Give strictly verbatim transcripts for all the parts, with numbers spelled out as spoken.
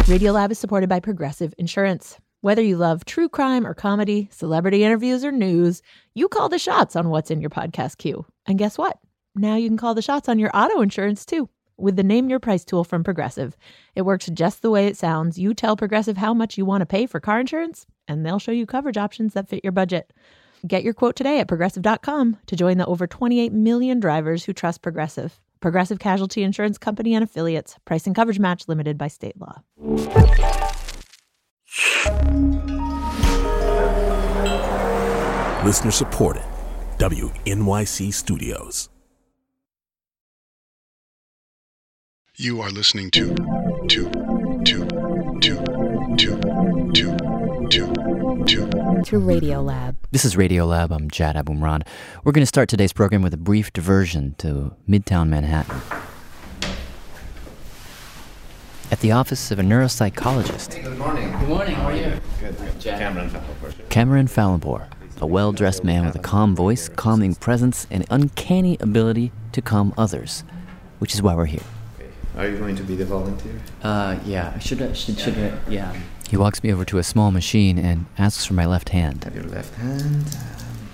Radiolab is supported by Progressive Insurance. Whether you love true crime or comedy, celebrity interviews or news, you call the shots on what's in your podcast queue. And guess what? Now you can call the shots on your auto insurance too with the Name Your Price tool from Progressive. It works just the way it sounds. You tell Progressive how much you want to pay for car insurance, and they'll show you coverage options that fit your budget. Get your quote today at progressive dot com to join the over twenty-eight million drivers who trust Progressive. Progressive Casualty Insurance Company and Affiliates. Price and coverage match limited by state law. Listener supported. W N Y C Studios. You are listening to to to to to to to to To Radiolab. This is Radiolab. I'm Jad Abumrad. We're going to start today's program with a brief diversion to Midtown Manhattan. At the office of a neuropsychologist. Hey, good morning. Good morning. How are you? Good. Cameron Fallenborg. Cameron Fallenborg, a well-dressed man with a calm voice, calming presence, and uncanny ability to calm others, which is why we're here. Okay. Are you going to be the volunteer? Uh, yeah. Should I, should, should I, yeah. He walks me over to a small machine and asks for my left hand. Have your left hand. Um,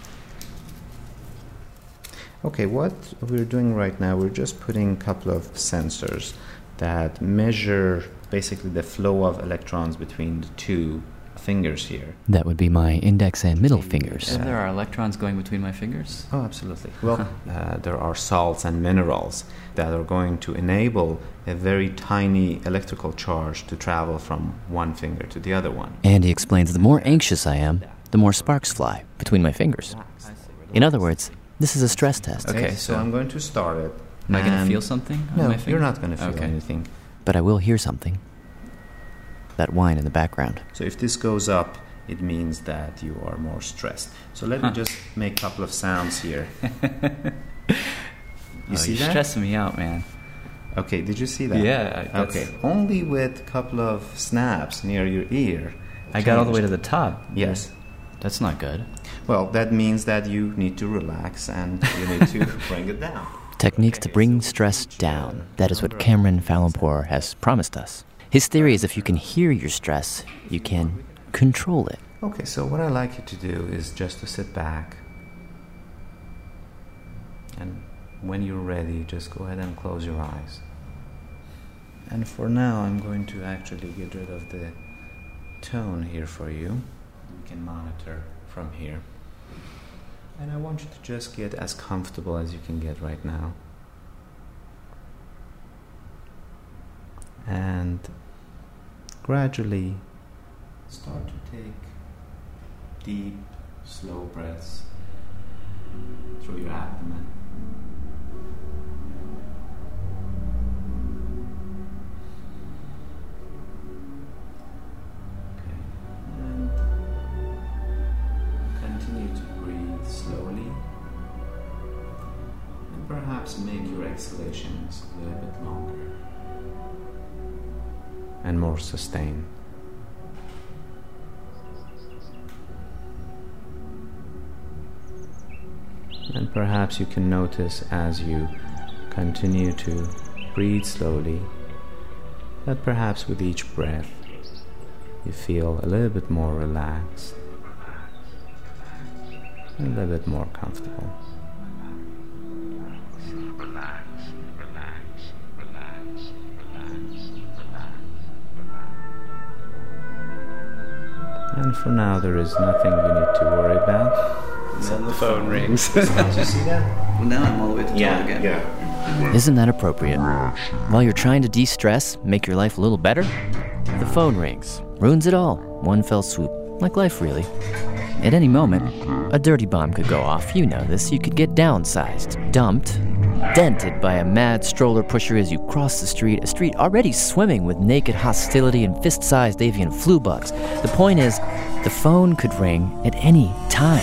okay, what we're doing right now, we're just putting a couple of sensors that measure basically the flow of electrons between the two fingers here. That would be my index and middle fingers. And there are electrons going between my fingers? Oh, absolutely. Well, uh, there are salts and minerals that are going to enable a very tiny electrical charge to travel from one finger to the other one. And he explains the more anxious I am, the more sparks fly between my fingers. In other words, this is a stress test. Okay, Okay, so, so I'm going to start it. Am I going to and- feel something on No, my finger? you're not going to feel Okay. anything. But I will hear something. That whine in the background. So if this goes up, it means that you are more stressed. So let me just make a couple of sounds here. You oh, see you're that? stressing me out, man. Okay, did you see that? Yeah. that's- Okay, only with a couple of snaps near your ear. I got all the way to changed. the top. Yes. That's not good. Well, that means that you need to relax and you need to bring it down. Techniques to bring stress down. That is what Cameron Fallenborg has promised us. His theory is if you can hear your stress, you can control it. Okay, so what I like you to do is just to sit back. And when you're ready, just go ahead and close your eyes. And for now, I'm going to actually get rid of the tone here for you. You can monitor from here. And I want you to just get as comfortable as you can get right now. And gradually start to take deep, slow breaths through your abdomen. Okay. And continue to breathe slowly. And perhaps make your exhalations a little bit longer and more sustained. And perhaps you can notice as you continue to breathe slowly that perhaps with each breath you feel a little bit more relaxed and a little bit more comfortable. Relax, relax, relax, relax, relax. And for now there is nothing you need to worry about. And then the phone rings. Did you see that? Well, now I'm all the way to the top again. yeah. Isn't that appropriate? While you're trying to de-stress, make your life a little better, the phone rings. Ruins it all. One fell swoop. Like life, really. At any moment, a dirty bomb could go off. You know this. You could get downsized, dumped, dented by a mad stroller pusher as you cross the street, a street already swimming with naked hostility and fist-sized avian flu bugs. The point is, the phone could ring at any time.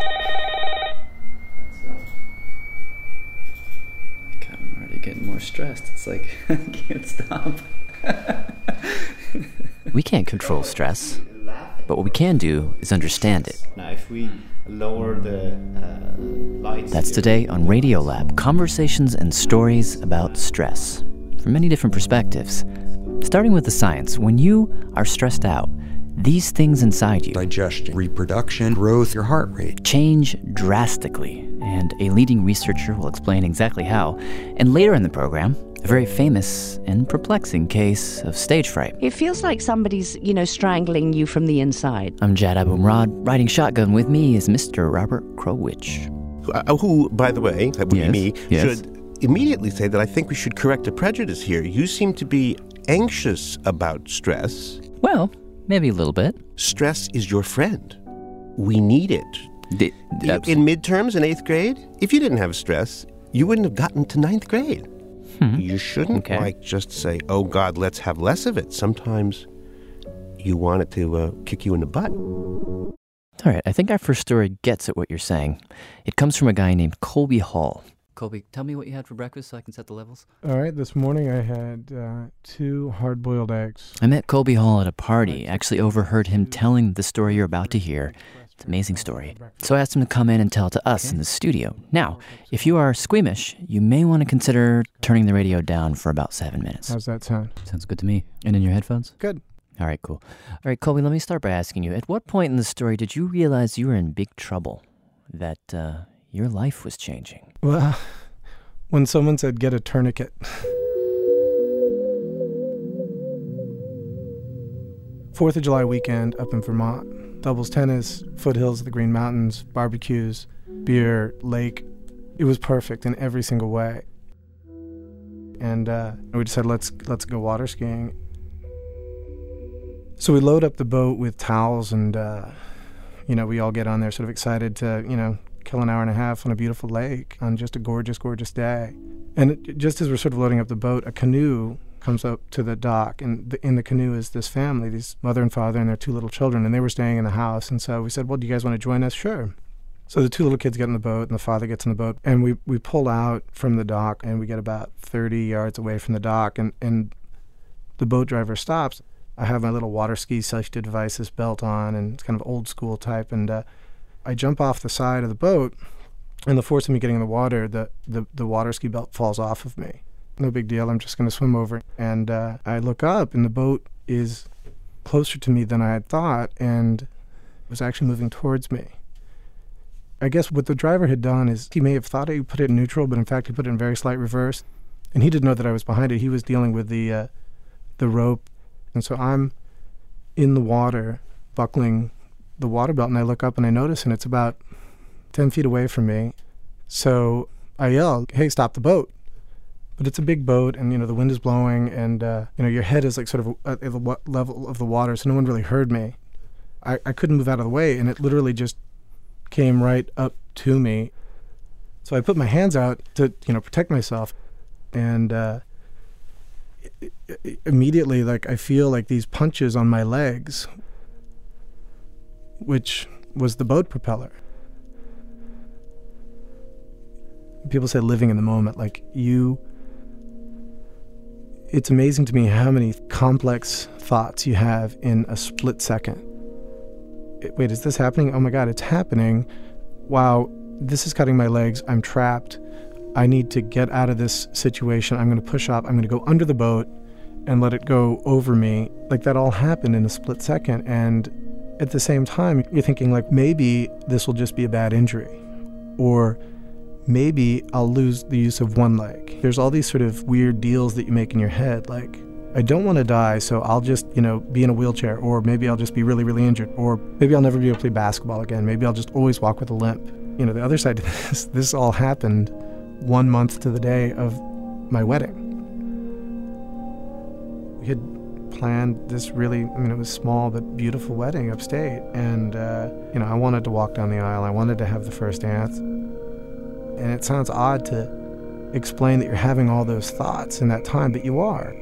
God, I'm already getting more stressed. It's like, I can't stop. We can't control stress, but what we can do is understand it. Now, if we lower the uh, lights. That's here- today on Radiolab, conversations and stories about stress from many different perspectives. Starting with the science, when you are stressed out, these things inside you, digestion, reproduction, growth, your heart rate, change drastically. And a leading researcher will explain exactly how. And later in the program, a very famous and perplexing case of stage fright. It feels like somebody's, you know, strangling you from the inside. I'm Jad Abumrad. Riding shotgun with me is Mister Robert Krulwich. Uh, who, by the way, that would yes, be me, yes. should immediately say that I think we should correct a prejudice here. You seem to be anxious about stress. Well, maybe a little bit. Stress is your friend. We need it. D- in midterms in eighth grade, if you didn't have stress, you wouldn't have gotten to ninth grade. Hmm. You shouldn't okay. like just say, oh, God, let's have less of it. Sometimes you want it to uh, kick you in the butt. All right, I think our first story gets at what you're saying. It comes from a guy named Colby Hall. Colby, tell me what you had for breakfast so I can set the levels. All right, this morning I had uh, two hard-boiled eggs. I met Colby Hall at a party. Actually overheard him telling the story you're about to hear. It's an amazing story. So I asked him to come in and tell it to us in the studio. Now, if you are squeamish, you may want to consider turning the radio down for about seven minutes. How's that sound? Sounds good to me. And in your headphones? Good. All right, cool. All right, Colby, let me start by asking you, at what point in the story did you realize you were in big trouble? That uh, your life was changing? Well, when someone said, get a tourniquet. Fourth of July weekend up in Vermont. Doubles tennis, foothills of the Green Mountains, barbecues, beer, lake. It was perfect in every single way. And uh, we just said, let's let's go water skiing. So we load up the boat with towels and, uh, you know, we all get on there sort of excited to, you know, kill an hour and a half on a beautiful lake on just a gorgeous, gorgeous day. And it, just as we're sort of loading up the boat, a canoe comes up to the dock, and the, in the canoe is this family, these mother and father and their two little children, and they were staying in the house. And so we said, well, do you guys want to join us? Sure. So the two little kids get in the boat, and the father gets in the boat, and we, we pull out from the dock, and we get about thirty yards away from the dock, and, and the boat driver stops. I have my little water ski safety devices belt on, and it's kind of old school type, and uh, I jump off the side of the boat, and the force of me getting in the water, the, the, the water ski belt falls off of me. No big deal, I'm just going to swim over. And uh, I look up, and the boat is closer to me than I had thought, and was actually moving towards me. I guess what the driver had done is he may have thought he put it in neutral, but in fact he put it in very slight reverse. And he didn't know that I was behind it. He was dealing with the uh, the rope. And so I'm in the water, buckling the water belt, and I look up and I notice, and it's about ten feet away from me. So I yell, hey, stop the boat. But it's a big boat, and, you know, the wind is blowing, and, uh, you know, your head is like sort of at the level of the water, so no one really heard me. I, I couldn't move out of the way, and it literally just came right up to me. So I put my hands out to, you know, protect myself, and uh, immediately, like, I feel like these punches on my legs, which was the boat propeller. People say living in the moment, like you, it's amazing to me how many complex thoughts you have in a split second. Wait, is this happening? Oh my God, it's happening. Wow, this is cutting my legs. I'm trapped. I need to get out of this situation. I'm going to push up. I'm going to go under the boat and let it go over me. Like, that all happened in a split second. And at the same time, you're thinking, like, maybe this will just be a bad injury. Or maybe I'll lose the use of one leg. There's all these sort of weird deals that you make in your head, like, I don't want to die, so I'll just, you know, be in a wheelchair, or maybe I'll just be really, really injured, or maybe I'll never be able to play basketball again. Maybe I'll just always walk with a limp. You know, the other side to this, this all happened one month to the day of my wedding. We had planned this really, I mean, it was small but beautiful wedding upstate, and, uh, you know, I wanted to walk down the aisle. I wanted to have the first dance. And it sounds odd to explain that you're having all those thoughts in that time, but you are.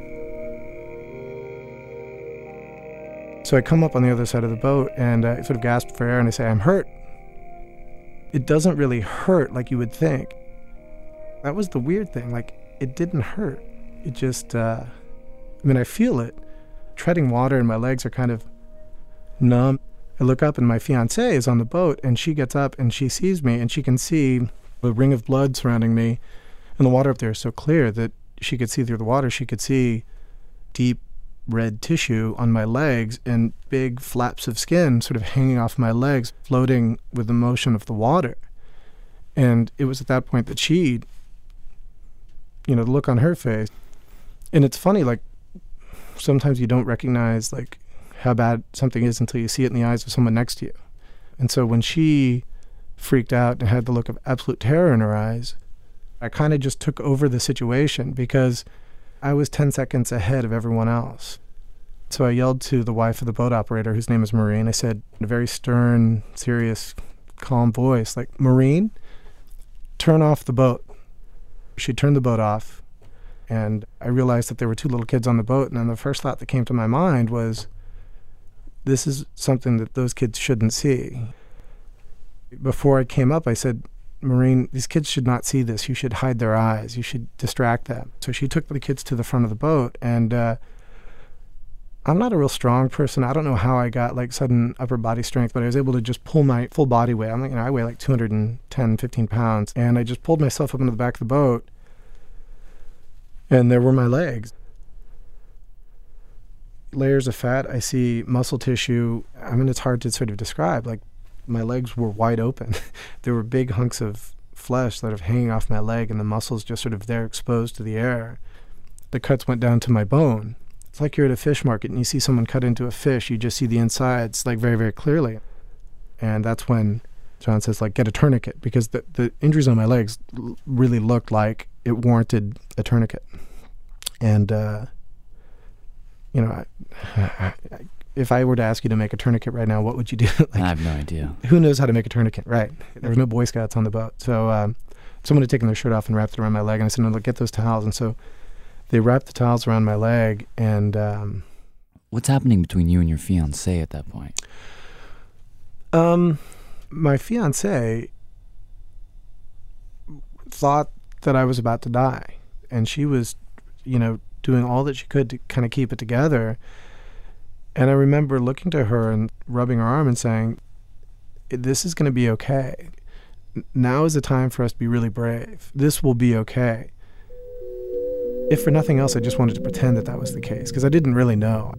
So I come up on the other side of the boat, and I sort of gasp for air, and I say, I'm hurt. It doesn't really hurt like you would think. That was the weird thing. Like, it didn't hurt. It just, uh, I mean, I feel it. Treading water, and my legs are kind of numb. I look up, and my fiancée is on the boat, and she gets up, and she sees me, and she can see the ring of blood surrounding me, and the water up there is so clear that she could see through the water. She could see deep red tissue on my legs and big flaps of skin sort of hanging off my legs, floating with the motion of the water. And it was at that point that she, you know, the look on her face. And it's funny, like, sometimes you don't recognize, like, how bad something is until you see it in the eyes of someone next to you. And so when she freaked out and had the look of absolute terror in her eyes, I kind of just took over the situation because I was ten seconds ahead of everyone else. So I yelled to the wife of the boat operator, whose name is Maureen. I said in a very stern, serious, calm voice, like, Maureen, turn off the boat. She turned the boat off, and I realized that there were two little kids on the boat, and then the first thought that came to my mind was, this is something that those kids shouldn't see. Before I came up, I said, Maureen, these kids should not see this. You should hide their eyes. You should distract them. So she took the kids to the front of the boat, and uh, I'm not a real strong person. I don't know how I got like sudden upper body strength, but I was able to just pull my full body weight. I'm like, you know, I weigh like two hundred ten, fifteen pounds, and I just pulled myself up into the back of the boat, and there were my legs. Layers of fat. I see muscle tissue. I mean, it's hard to sort of describe. Like, my legs were wide open. There were big hunks of flesh that are hanging off my leg, and the muscles just sort of there exposed to the air. The cuts went down to my bone. It's like you're at a fish market and you see someone cut into a fish. You just see the insides, like, very, very clearly. And that's when John says, like, get a tourniquet, because the, the injuries on my legs l- really looked like it warranted a tourniquet. And, uh, you know, I, I, I, if I were to ask you to make a tourniquet right now, what would you do? Like, I have no idea. Who knows how to make a tourniquet, right? There was no Boy Scouts on the boat. So um, someone had taken their shirt off and wrapped it around my leg, and I said, no, look, get those towels. And so they wrapped the towels around my leg, and... Um, What's happening between you and your fiancé at that point? Um, my fiancé thought that I was about to die, and she was, you know, doing all that she could to kind of keep it together. And I remember looking to her and rubbing her arm and saying, this is going to be okay. Now is the time for us to be really brave. This will be okay. If for nothing else, I just wanted to pretend that that was the case, because I didn't really know.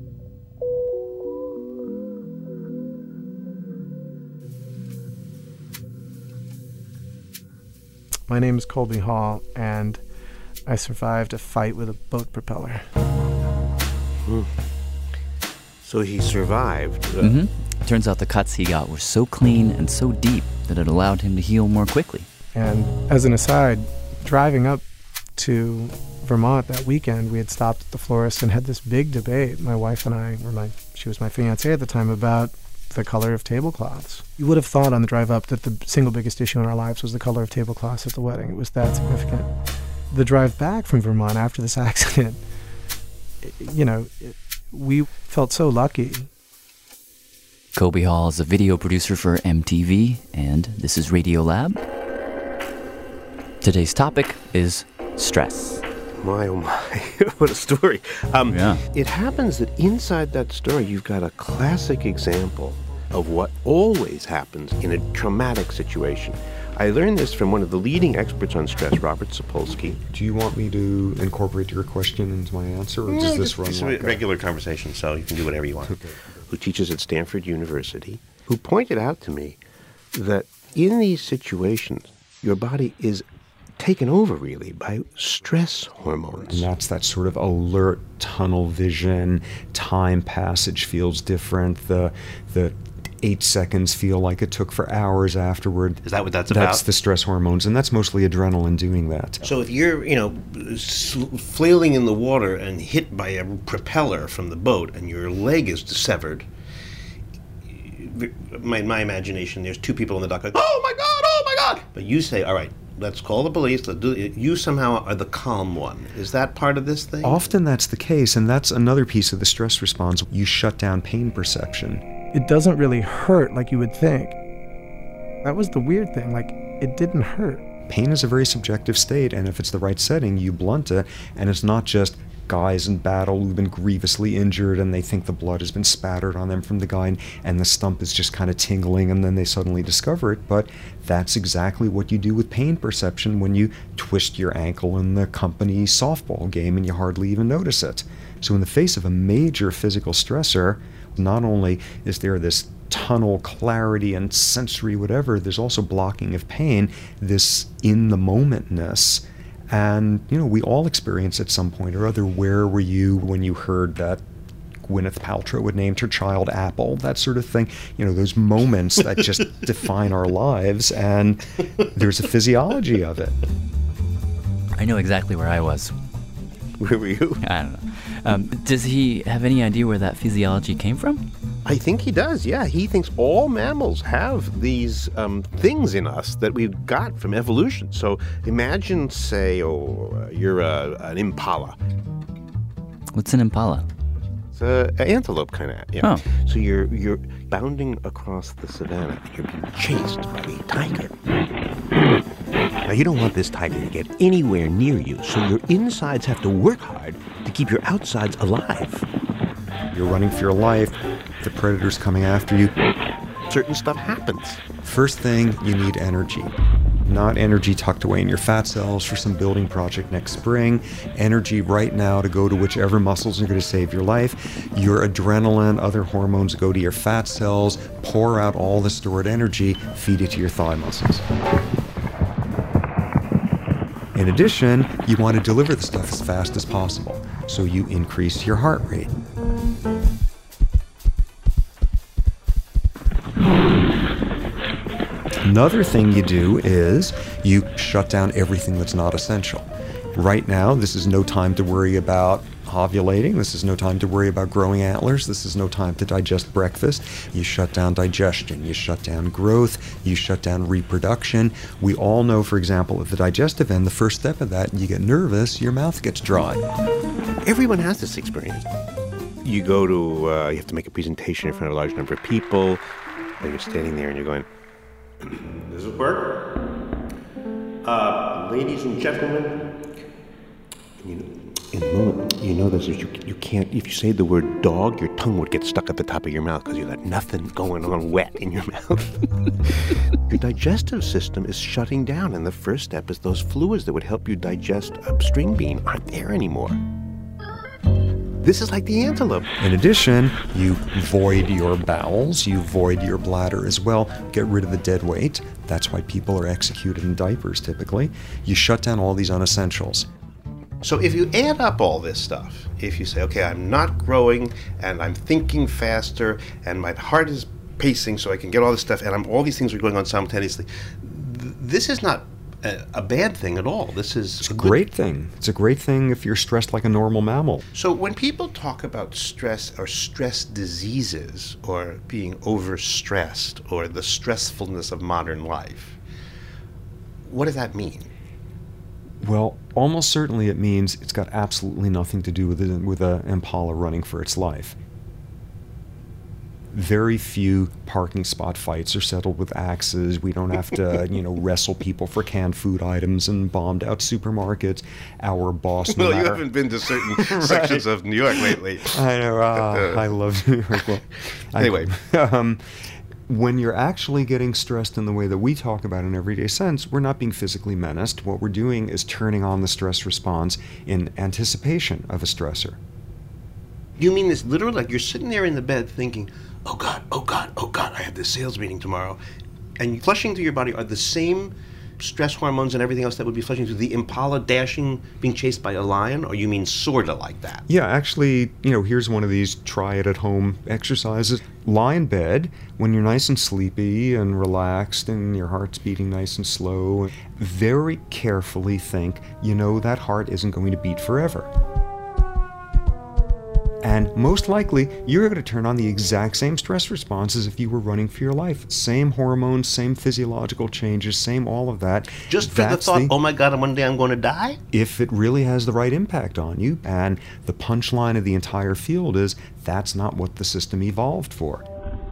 My name is Colby Hall, and I survived a fight with a boat propeller. Hmm. So he survived. Uh, Mm-hmm. Turns out the cuts he got were so clean and so deep that it allowed him to heal more quickly. And as an aside, driving up to Vermont that weekend, we had stopped at the florist and had this big debate, my wife and I, or my, she was my fiancée at the time, about the color of tablecloths. You would have thought on the drive up that the single biggest issue in our lives was the color of tablecloths at the wedding. It was that significant. The drive back from Vermont after this accident, you know, it, we felt so lucky. Colby Hall is a video producer for M T V, and this is Radiolab. Today's topic is stress. My, oh my, what a story. Um, yeah. It happens that inside that story, you've got a classic example of what always happens in a traumatic situation. I learned this from one of the leading experts on stress, Robert Sapolsky. Do you want me to incorporate your question into my answer, or does No, this run it's like a regular conversation, so you can do whatever you want. Okay. Who teaches at Stanford University, who pointed out to me that in these situations, your body is taken over, really, by stress hormones. And that's that sort of alert tunnel vision. Time passage feels different. The the eight seconds feel like it took for hours afterward. Is that what that's, that's about? That's the stress hormones, and that's mostly adrenaline doing that. So if you're, you know, flailing in the water and hit by a propeller from the boat and your leg is severed, my, my imagination, there's two people in the dock like, oh my God, oh my God! But you say, all right, let's call the police. Let's do it. You somehow are the calm one. Is that part of this thing? Often that's the case, and that's another piece of the stress response. You shut down pain perception. It doesn't really hurt like you would think. That was the weird thing. Like, it didn't hurt. Pain is a very subjective state, and if it's the right setting, you blunt it, and it's not just guys in battle who've been grievously injured and they think the blood has been spattered on them from the gun and the stump is just kind of tingling and then they suddenly discover it. But that's exactly what you do with pain perception when you twist your ankle in the company softball game and you hardly even notice it. So in the face of a major physical stressor, not only is there this tunnel clarity and sensory whatever, there's also blocking of pain, this in-the-momentness. And, you know, we all experience at some point or other, where were you when you heard that Gwyneth Paltrow had named her child Apple, that sort of thing. You know, those moments that just define our lives, and there's a physiology of it. I know exactly where I was. Where were you? I don't know. Um, does he have any idea where that physiology came from? I think he does, yeah. He thinks all mammals have these um, things in us that we've got from evolution. So imagine, say, oh, you're a, an impala. What's an impala? It's an antelope kind of, yeah. Oh. So you're you're bounding across the savannah. You're being chased by a tiger. Now, you don't want this tiger to get anywhere near you, so your insides have to work hard to keep your outsides alive. You're running for your life. The predator's coming after you. Certain stuff happens. First thing, you need energy. Not energy tucked away in your fat cells for some building project next spring. Energy right now to go to whichever muscles are going to save your life. Your adrenaline, other hormones go to your fat cells, pour out all the stored energy, feed it to your thigh muscles. In addition, you want to deliver the stuff as fast as possible, so you increase your heart rate. Another thing you do is you shut down everything that's not essential. Right now, this is no time to worry about ovulating. This is no time to worry about growing antlers. This is no time to digest breakfast. You shut down digestion. You shut down growth. You shut down reproduction. We all know, for example, at the digestive end, the first step of that, you get nervous, your mouth gets dry. Everyone has this experience. You go to, uh, you have to make a presentation in front of a large number of people, and you're standing there and you're going, does it work? Uh, ladies and gentlemen, you know, in the moment, you know this, you, you can't, if you say the word dog, your tongue would get stuck at the top of your mouth because you got nothing going on wet in your mouth. Your digestive system is shutting down, and the first step is those fluids that would help you digest a string bean aren't there anymore. This is like the antelope. In addition, you void your bowels, you void your bladder as well, get rid of the dead weight. That's why people are executed in diapers typically. You shut down all these unessentials. So if you add up all this stuff, if you say, okay, I'm not growing and I'm thinking faster and my heart is pacing so I can get all this stuff and I'm, all these things are going on simultaneously, th- this is not a, a bad thing at all. This is it's a great thing. It's a great thing if you're stressed like a normal mammal. So when people talk about stress or stress diseases or being overstressed or the stressfulness of modern life, what does that mean? Well, almost certainly it means it's got absolutely nothing to do with a, with an impala running for its life. Very few parking spot fights are settled with axes. We don't have to, you know, wrestle people for canned food items and bombed out supermarkets. Our boss. No well, matter... you haven't been to certain right. sections of New York lately. I know. Uh, uh, I love New York. Well, anyway. I, um, when you're actually getting stressed in the way that we talk about in everyday sense, we're not being physically menaced. What we're doing is turning on the stress response in anticipation of a stressor. You mean this literally? Like you're sitting there in the bed thinking, oh God, oh God, oh God, I have this sales meeting tomorrow. And flushing through your body are the same stress hormones and everything else that would be flushing through the impala dashing, being chased by a lion? Or you mean sort of like that? Yeah, actually, you know, here's one of these try it at home exercises. Lie in bed when you're nice and sleepy and relaxed and your heart's beating nice and slow. Very carefully think, you know, that heart isn't going to beat forever. And most likely, you're going to turn on the exact same stress response as if you were running for your life. Same hormones, same physiological changes, same all of that. Just for That's the thought, the, oh my God, one day I'm going to die? If it really has the right impact on you. And the punchline of the entire field is, that's not what the system evolved for.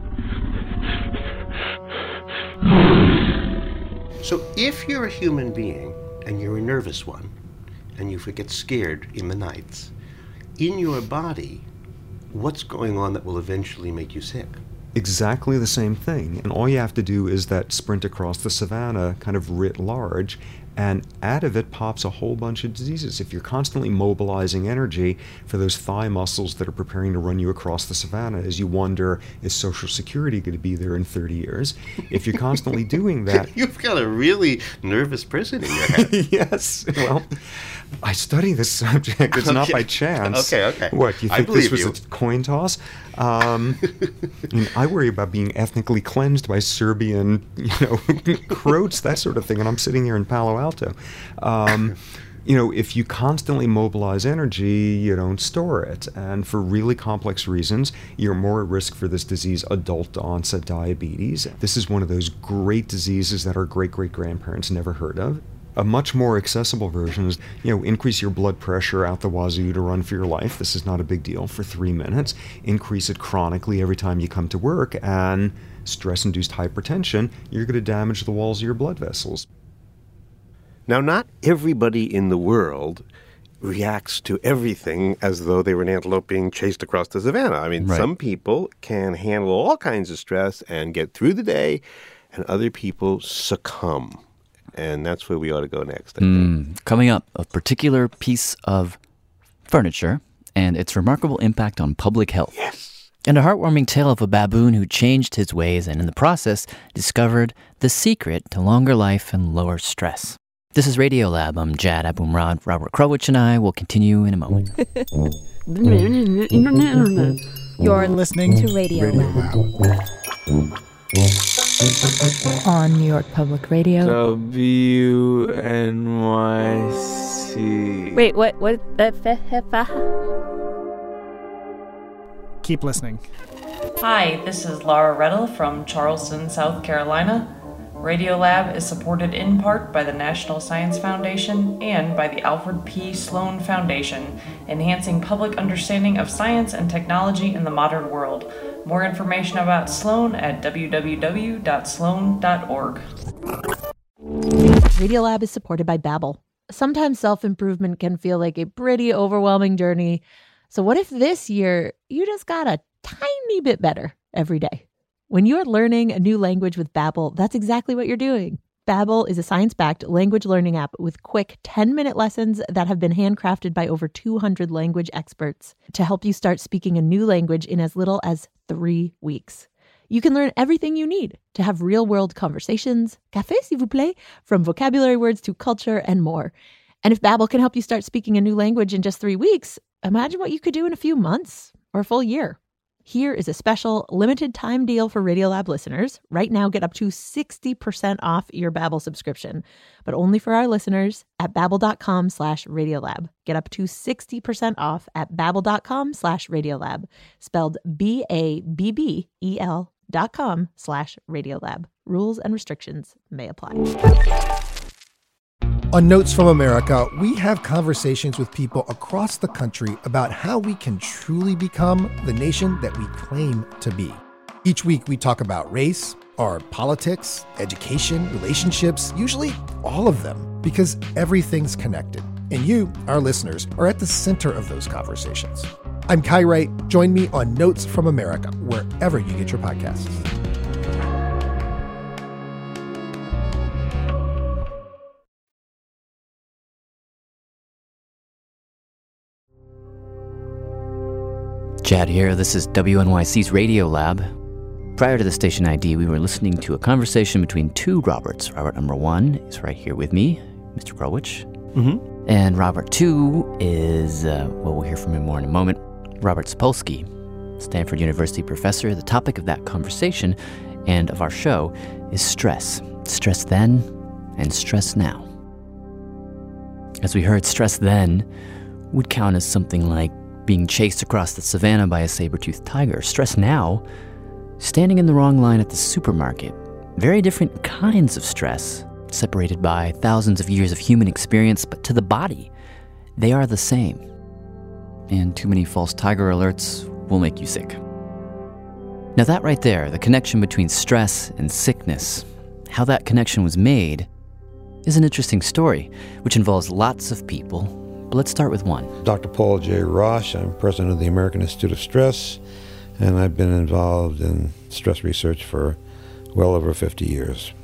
So if you're a human being, and you're a nervous one, and you get scared in the nights, in your body, what's going on that will eventually make you sick? Exactly the same thing. And all you have to do is that sprint across the savannah kind of writ large, And out of it pops a whole bunch of diseases. If you're constantly mobilizing energy for those thigh muscles that are preparing to run you across the savannah as you wonder, is Social Security going to be there in thirty years? If you're constantly doing that... You've got a really nervous person in your head. Yes. Well, I study this subject. It's okay. Not by chance. Okay, okay. What, you I think this was you. a coin toss? Um, I, mean, I worry about being ethnically cleansed by Serbian, you know, croats, that sort of thing, and I'm sitting here in Palo Alto. Um, you know, if you constantly mobilize energy, you don't store it. And for really complex reasons, you're more at risk for this disease, adult onset diabetes. This is one of those great diseases that our great-great-grandparents never heard of. A much more accessible version is, you know, increase your blood pressure out the wazoo to run for your life. This is not a big deal for three minutes. Increase it chronically every time you come to work, and stress-induced hypertension, you're going to damage the walls of your blood vessels. Now, not everybody in the world reacts to everything as though they were an antelope being chased across the savannah. I mean, right. Some people can handle all kinds of stress and get through the day, and other people succumb. And that's where we ought to go next, I mm, think. Coming up, a particular piece of furniture and its remarkable impact on public health. Yes. And a heartwarming tale of a baboon who changed his ways and in the process discovered the secret to longer life and lower stress. This is Radiolab. I'm Jad Abumrad. Robert Krulwich and I will continue in a moment. You're listening to Radiolab. On New York Public Radio. W N Y C. Wait, what? What? Keep listening. Hi, this is Laura Rettel from Charleston, South Carolina. Radiolab is supported in part by the National Science Foundation and by the Alfred P. Sloan Foundation, enhancing public understanding of science and technology in the modern world. More information about Sloan at w w w dot sloan dot org. Radiolab is supported by Babbel. Sometimes self-improvement can feel like a pretty overwhelming journey. So what if this year you just got a tiny bit better every day? When you're learning a new language with Babbel, that's exactly what you're doing. Babbel is a science-backed language learning app with quick ten-minute lessons that have been handcrafted by over two hundred language experts to help you start speaking a new language in as little as three weeks. You can learn everything you need to have real-world conversations, café s'il vous plaît, from vocabulary words to culture and more. And if Babbel can help you start speaking a new language in just three weeks, imagine what you could do in a few months or a full year. Here is a special limited time deal for Radiolab listeners. Right now, get up to sixty percent off your Babbel subscription, but only for our listeners at babbel.com slash Radiolab. Get up to sixty percent off at babbel.com slash Radiolab, spelled B A B B E L dot com slash Radiolab. Rules and restrictions may apply. On Notes from America, we have conversations with people across the country about how we can truly become the nation that we claim to be. Each week, we talk about race, our politics, education, relationships, usually all of them, because everything's connected. And you, our listeners, are at the center of those conversations. I'm Kai Wright. Join me on Notes from America, wherever you get your podcasts. Jad here. This is W N Y C's Radiolab. Prior to the station I D, we were listening to a conversation between two Roberts. Robert number one is right here with me, Mister Krulwich. Mm-hmm. And Robert two is, uh, well, we'll hear from him more in a moment, Robert Sapolsky, Stanford University professor. The topic of that conversation and of our show is stress. Stress then and stress now. As we heard, stress then would count as something like being chased across the savannah by a saber-toothed tiger. Stress now, standing in the wrong line at the supermarket. Very different kinds of stress, separated by thousands of years of human experience, but to the body, they are the same. And too many false tiger alerts will make you sick. Now that right there, the connection between stress and sickness, how that connection was made, is an interesting story, which involves lots of people. But let's start with one. Doctor Paul J. Rosh. I'm president of the American Institute of Stress, and I've been involved in stress research for well over fifty years.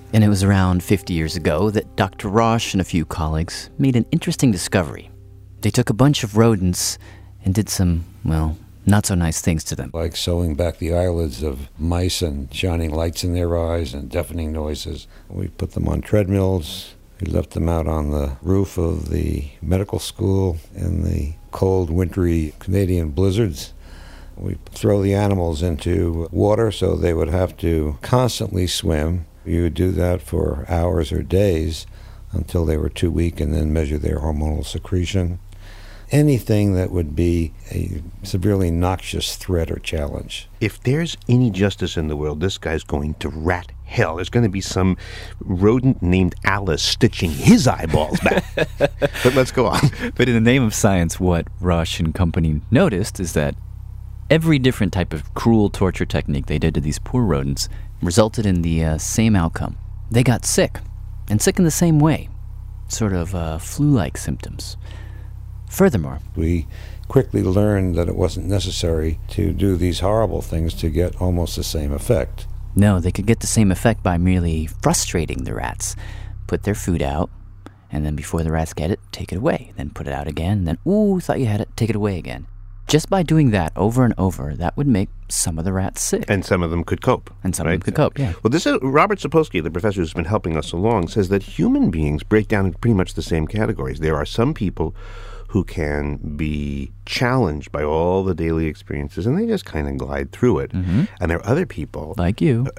And it was around fifty years ago that Doctor Roche and a few colleagues made an interesting discovery. They took a bunch of rodents and did some, well, not so nice things to them. Like sewing back the eyelids of mice and shining lights in their eyes and deafening noises. We put them on treadmills. We left them out on the roof of the medical school in the cold, wintry Canadian blizzards. We throw the animals into water so they would have to constantly swim. You would do that for hours or days until they were too weak and then measure their hormonal secretion. Anything that would be a severely noxious threat or challenge. If there's any justice in the world, this guy's going to rat hell. There's going to be some rodent named Alice stitching his eyeballs back. But let's go on. But in the name of science, what Roche and company noticed is that every different type of cruel torture technique they did to these poor rodents resulted in the uh, same outcome. They got sick, and sick in the same way, sort of uh, flu-like symptoms. Furthermore, we quickly learned that it wasn't necessary to do these horrible things to get almost the same effect. No, they could get the same effect by merely frustrating the rats. Put their food out, and then before the rats get it, take it away. Then put it out again, and then, ooh, thought you had it, take it away again. Just by doing that over and over, that would make some of the rats sick. And some of them could cope. And some right? of them could cope, yeah. Well, this is Robert Sapolsky, the professor who's been helping us along, says that human beings break down into pretty much the same categories. There are some people who can be challenged by all the daily experiences, and they just kind of glide through it. Mm-hmm. And there are other people... like you.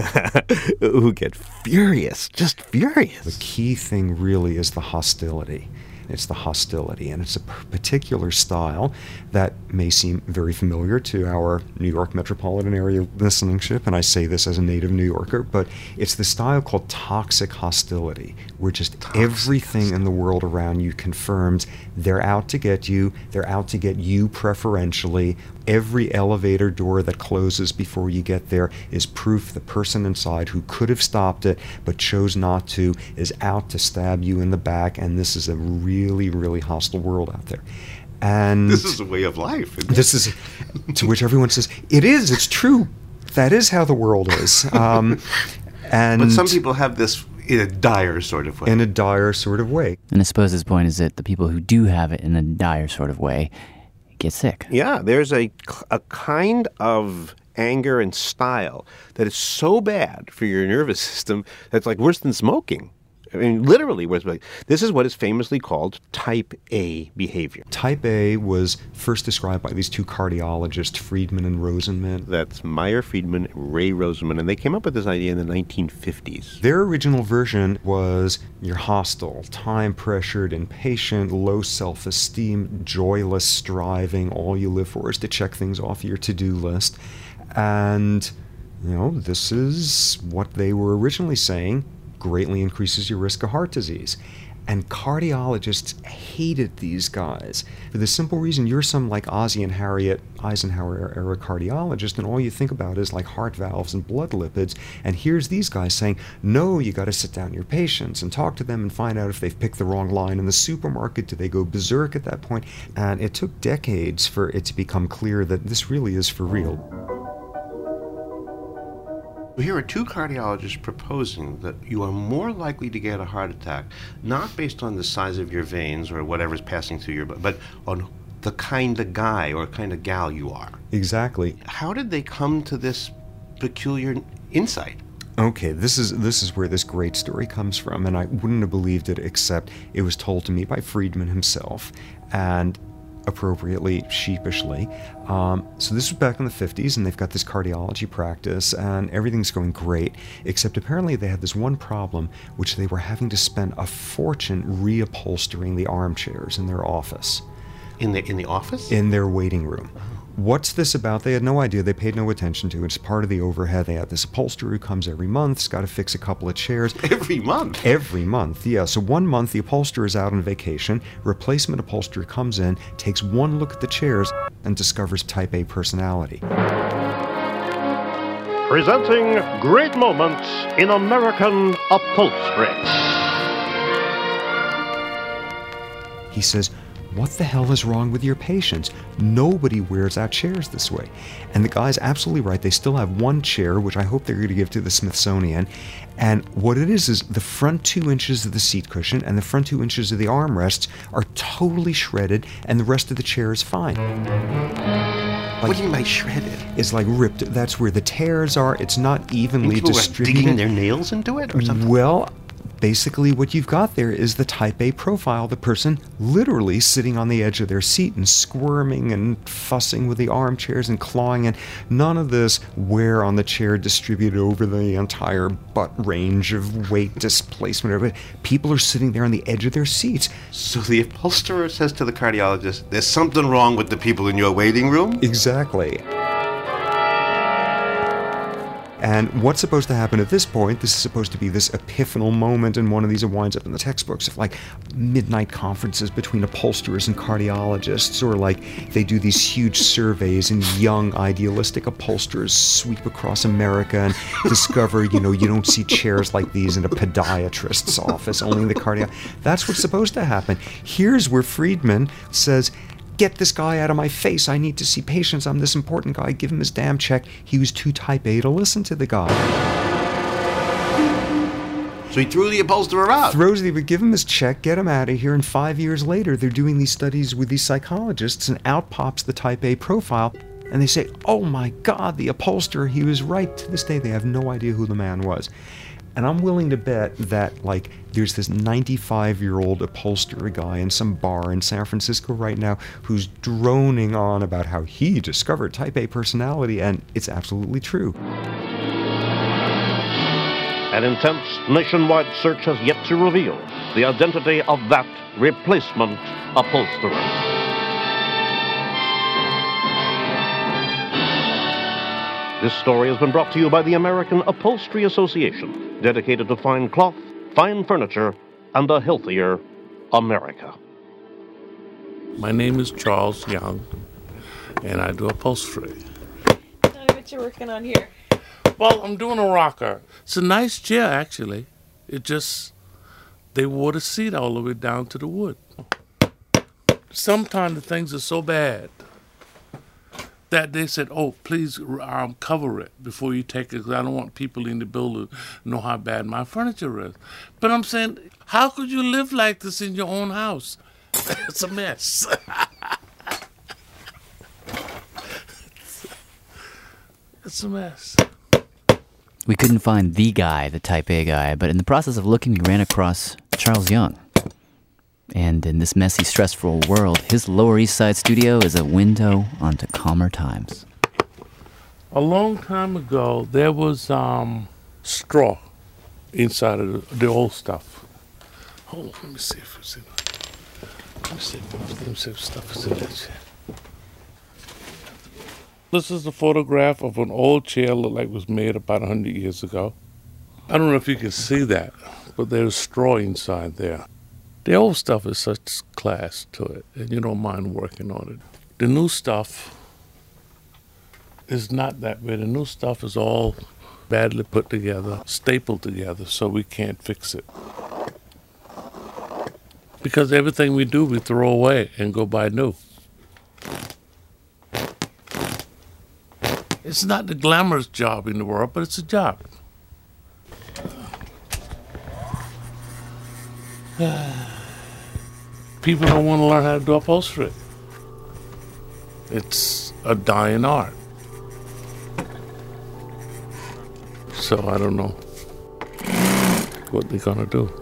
who get furious, just furious. The key thing really is the hostility. It's the hostility, and it's a particular style that may seem very familiar to our New York metropolitan area listenership, and I say this as a native New Yorker, but it's the style called toxic hostility, where just toxic everything hostility. in the world around you confirms they're out to get you, they're out to get you preferentially. Every elevator door that closes before you get there is proof the person inside who could have stopped it but chose not to is out to stab you in the back, and this is a really, really hostile world out there. And this is a way of life. Isn't this it? is to which everyone says, it is, it's true. That is how the world is. Um, and but some people have this in a dire sort of way. In a dire sort of way. And I suppose his point is that the people who do have it in a dire sort of way get sick. Yeah, there's a, a kind of anger and style that is so bad for your nervous system that's like worse than smoking. I mean, literally, worse. This is what is famously called type A behavior. Type A was first described by these two cardiologists, Friedman and Rosenman. That's Meyer Friedman, Ray Rosenman, and they came up with this idea in the nineteen fifties. Their original version was you're hostile, time-pressured, impatient, low self-esteem, joyless, striving. All you live for is to check things off your to-do list. And, you know, this is what they were originally saying greatly increases your risk of heart disease. And cardiologists hated these guys for the simple reason you're some like Ozzie and Harriet Eisenhower era cardiologist, and all you think about is like heart valves and blood lipids. And here's these guys saying, no, you got to sit down your patients and talk to them and find out if they've picked the wrong line in the supermarket. Do they go berserk at that point? And it took decades for it to become clear that this really is for real. Here are two cardiologists proposing that you are more likely to get a heart attack, not based on the size of your veins or whatever's passing through your body, but on the kind of guy or kind of gal you are. Exactly. How did they come to this peculiar insight? Okay, this is this is where this great story comes from, and I wouldn't have believed it except it was told to me by Friedman himself, and appropriately, sheepishly. Um, so this was back in the fifties, and they've got this cardiology practice, and everything's going great, except apparently they had this one problem, which they were having to spend a fortune reupholstering the armchairs in their office. In the in the office? In their waiting room. What's this about? They had no idea. They paid no attention to it. It's part of the overhead. They had this upholsterer who comes every month. He's got to fix a couple of chairs. Every month? Every month, yeah. So one month, the upholsterer is out on vacation. Replacement upholsterer comes in, takes one look at the chairs, and discovers type A personality. Presenting great moments in American upholstery. He says, what the hell is wrong with your patients? Nobody wears out chairs this way. And the guy's absolutely right. They still have one chair, which I hope they're going to give to the Smithsonian. And what it is is the front two inches of the seat cushion and the front two inches of the armrests are totally shredded, and the rest of the chair is fine. Like, what do you mean by shredded? It's like ripped. That's where the tears are. It's not evenly People distributed. Digging their nails into it or something? Well, basically what you've got there is the type A profile, the person literally sitting on the edge of their seat and squirming and fussing with the armchairs and clawing, and none of this wear on the chair distributed over the entire butt range of weight displacement. People are sitting there on the edge of their seats. So the upholsterer says to the cardiologist, there's something wrong with the people in your waiting room? Exactly. And what's supposed to happen at this point, this is supposed to be this epiphanal moment in one of these, it winds up in the textbooks of like midnight conferences between upholsterers and cardiologists, or like they do these huge surveys and young idealistic upholsterers sweep across America and discover, you know, you don't see chairs like these in a podiatrist's office, only in the cardio. That's what's supposed to happen. Here's where Friedman says, get this guy out of my face. I need to see patients. I'm this important guy. Give him his damn check. He was too type A to listen to the guy. So he threw the upholsterer out. Throws the, give him his check, get him out of here, and five years later, they're doing these studies with these psychologists, and out pops the type A profile, and they say, oh my God, the upholsterer, he was right. To this day, they have no idea who the man was. And I'm willing to bet that, like, there's this ninety-five-year-old upholsterer guy in some bar in San Francisco right now who's droning on about how he discovered type A personality, and it's absolutely true. An intense nationwide search has yet to reveal the identity of that replacement upholsterer. This story has been brought to you by the American Upholstery Association, dedicated to fine cloth, fine furniture, and a healthier America. My name is Charles Young, and I do upholstery. Tell me what you're working on here. Well, I'm doing a rocker. It's a nice chair, actually. It just, they wore the seat all the way down to the wood. Sometimes the things are so bad that they said, oh, please um, cover it before you take it, because I don't want people in the building to know how bad my furniture is. But I'm saying, how could you live like this in your own house? It's a mess. It's a mess. We couldn't find the guy, the type A guy, but in the process of looking, we ran across Charles Young. And in this messy, stressful world, his Lower East Side studio is a window onto calmer times. A long time ago, there was um, straw inside of the, the old stuff. Hold on, let me see if it's in. Let me see if, let me see if stuff is in that chair. This is a photograph of an old chair, looked like it was made about one hundred years ago. I don't know if you can see that, but there's straw inside there. The old stuff is such class to it, and you don't mind working on it. The new stuff is not that way. The new stuff is all badly put together, stapled together, so we can't fix it. Because everything we do, we throw away and go buy new. It's not the glamorous job in the world, but it's a job. People don't want to learn how to do upholstery. It's a dying art. So I don't know what they're gonna do.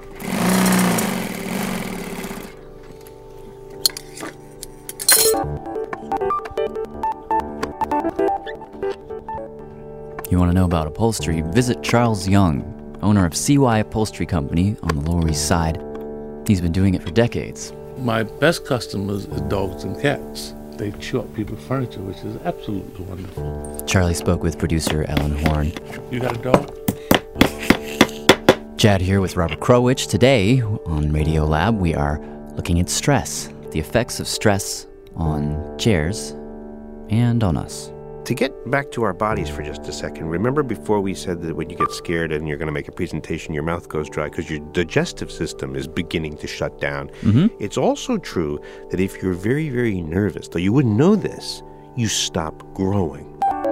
You want to know about upholstery? Visit Charles Young, owner of C Y Upholstery Company on the Lower East Side. He's been doing it for decades. My best customers is dogs and cats. They chew up people's furniture, which is absolutely wonderful. Charlie spoke with producer Ellen Horn. You got a dog? Chad here with Robert Krowich. Today on Radio Lab, we are looking at stress, the effects of stress on chairs and on us. To get back to our bodies for just a second, remember before we said that when you get scared and you're going to make a presentation, your mouth goes dry because your digestive system is beginning to shut down. Mm-hmm. It's also true that if you're very, very nervous, though you wouldn't know this, you stop growing.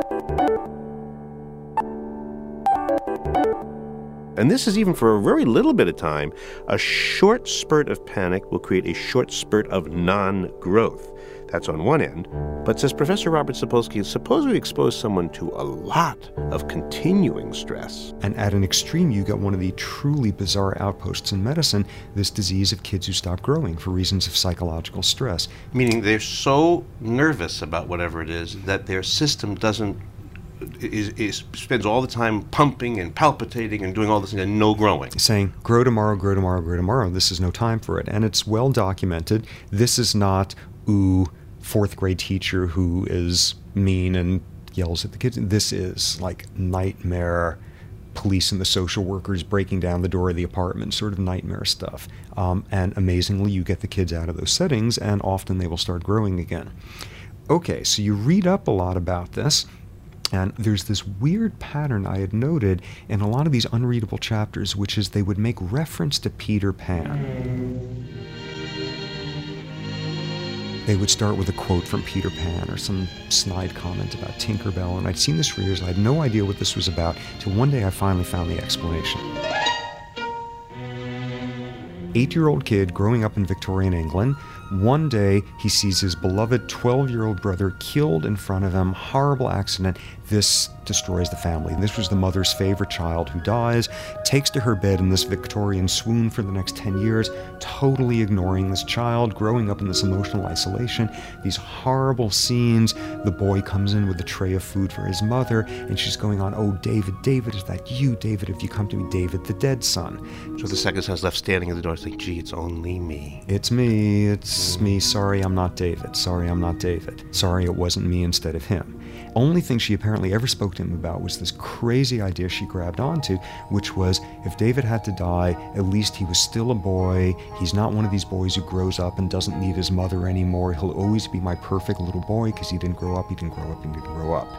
And this is even for a very little bit of time. A short spurt of panic will create a short spurt of non-growth. That's on one end. But says Professor Robert Sapolsky, suppose we expose someone to a lot of continuing stress. And at an extreme, you get one of the truly bizarre outposts in medicine, this disease of kids who stop growing for reasons of psychological stress. Meaning they're so nervous about whatever it is that their system doesn't Is, is spends all the time pumping and palpitating and doing all this and no growing. Saying, grow tomorrow, grow tomorrow, grow tomorrow. This is no time for it. And it's well documented. This is not, ooh, fourth grade teacher who is mean and yells at the kids. This is like nightmare police and the social workers breaking down the door of the apartment, sort of nightmare stuff. Um, and amazingly, you get the kids out of those settings and often they will start growing again. Okay, so you read up a lot about this. And there's this weird pattern I had noted in a lot of these unreadable chapters, which is they would make reference to Peter Pan. They would start with a quote from Peter Pan or some snide comment about Tinkerbell, and I'd seen this for years, and I had no idea what this was about, till one day I finally found the explanation. Eight-year-old kid growing up in Victorian England. One day, he sees his beloved twelve-year-old brother killed in front of him. Horrible accident. This destroys the family. This was the mother's favorite child who dies, takes to her bed in this Victorian swoon for the next ten years, totally ignoring this child, growing up in this emotional isolation. These horrible scenes. The boy comes in with a tray of food for his mother, and she's going on, oh, David, David, is that you? David, have you come to me? David, the dead son. So the second son's left standing at the door. It's like, gee, it's only me. It's me. It's me. Sorry, I'm not David. Sorry, I'm not David. Sorry, it wasn't me instead of him. Only thing she apparently ever spoke to him about was this crazy idea she grabbed onto, which was if David had to die, at least he was still a boy. He's not one of these boys who grows up and doesn't need his mother anymore. He'll always be my perfect little boy because he didn't grow up, he didn't grow up, he didn't grow up.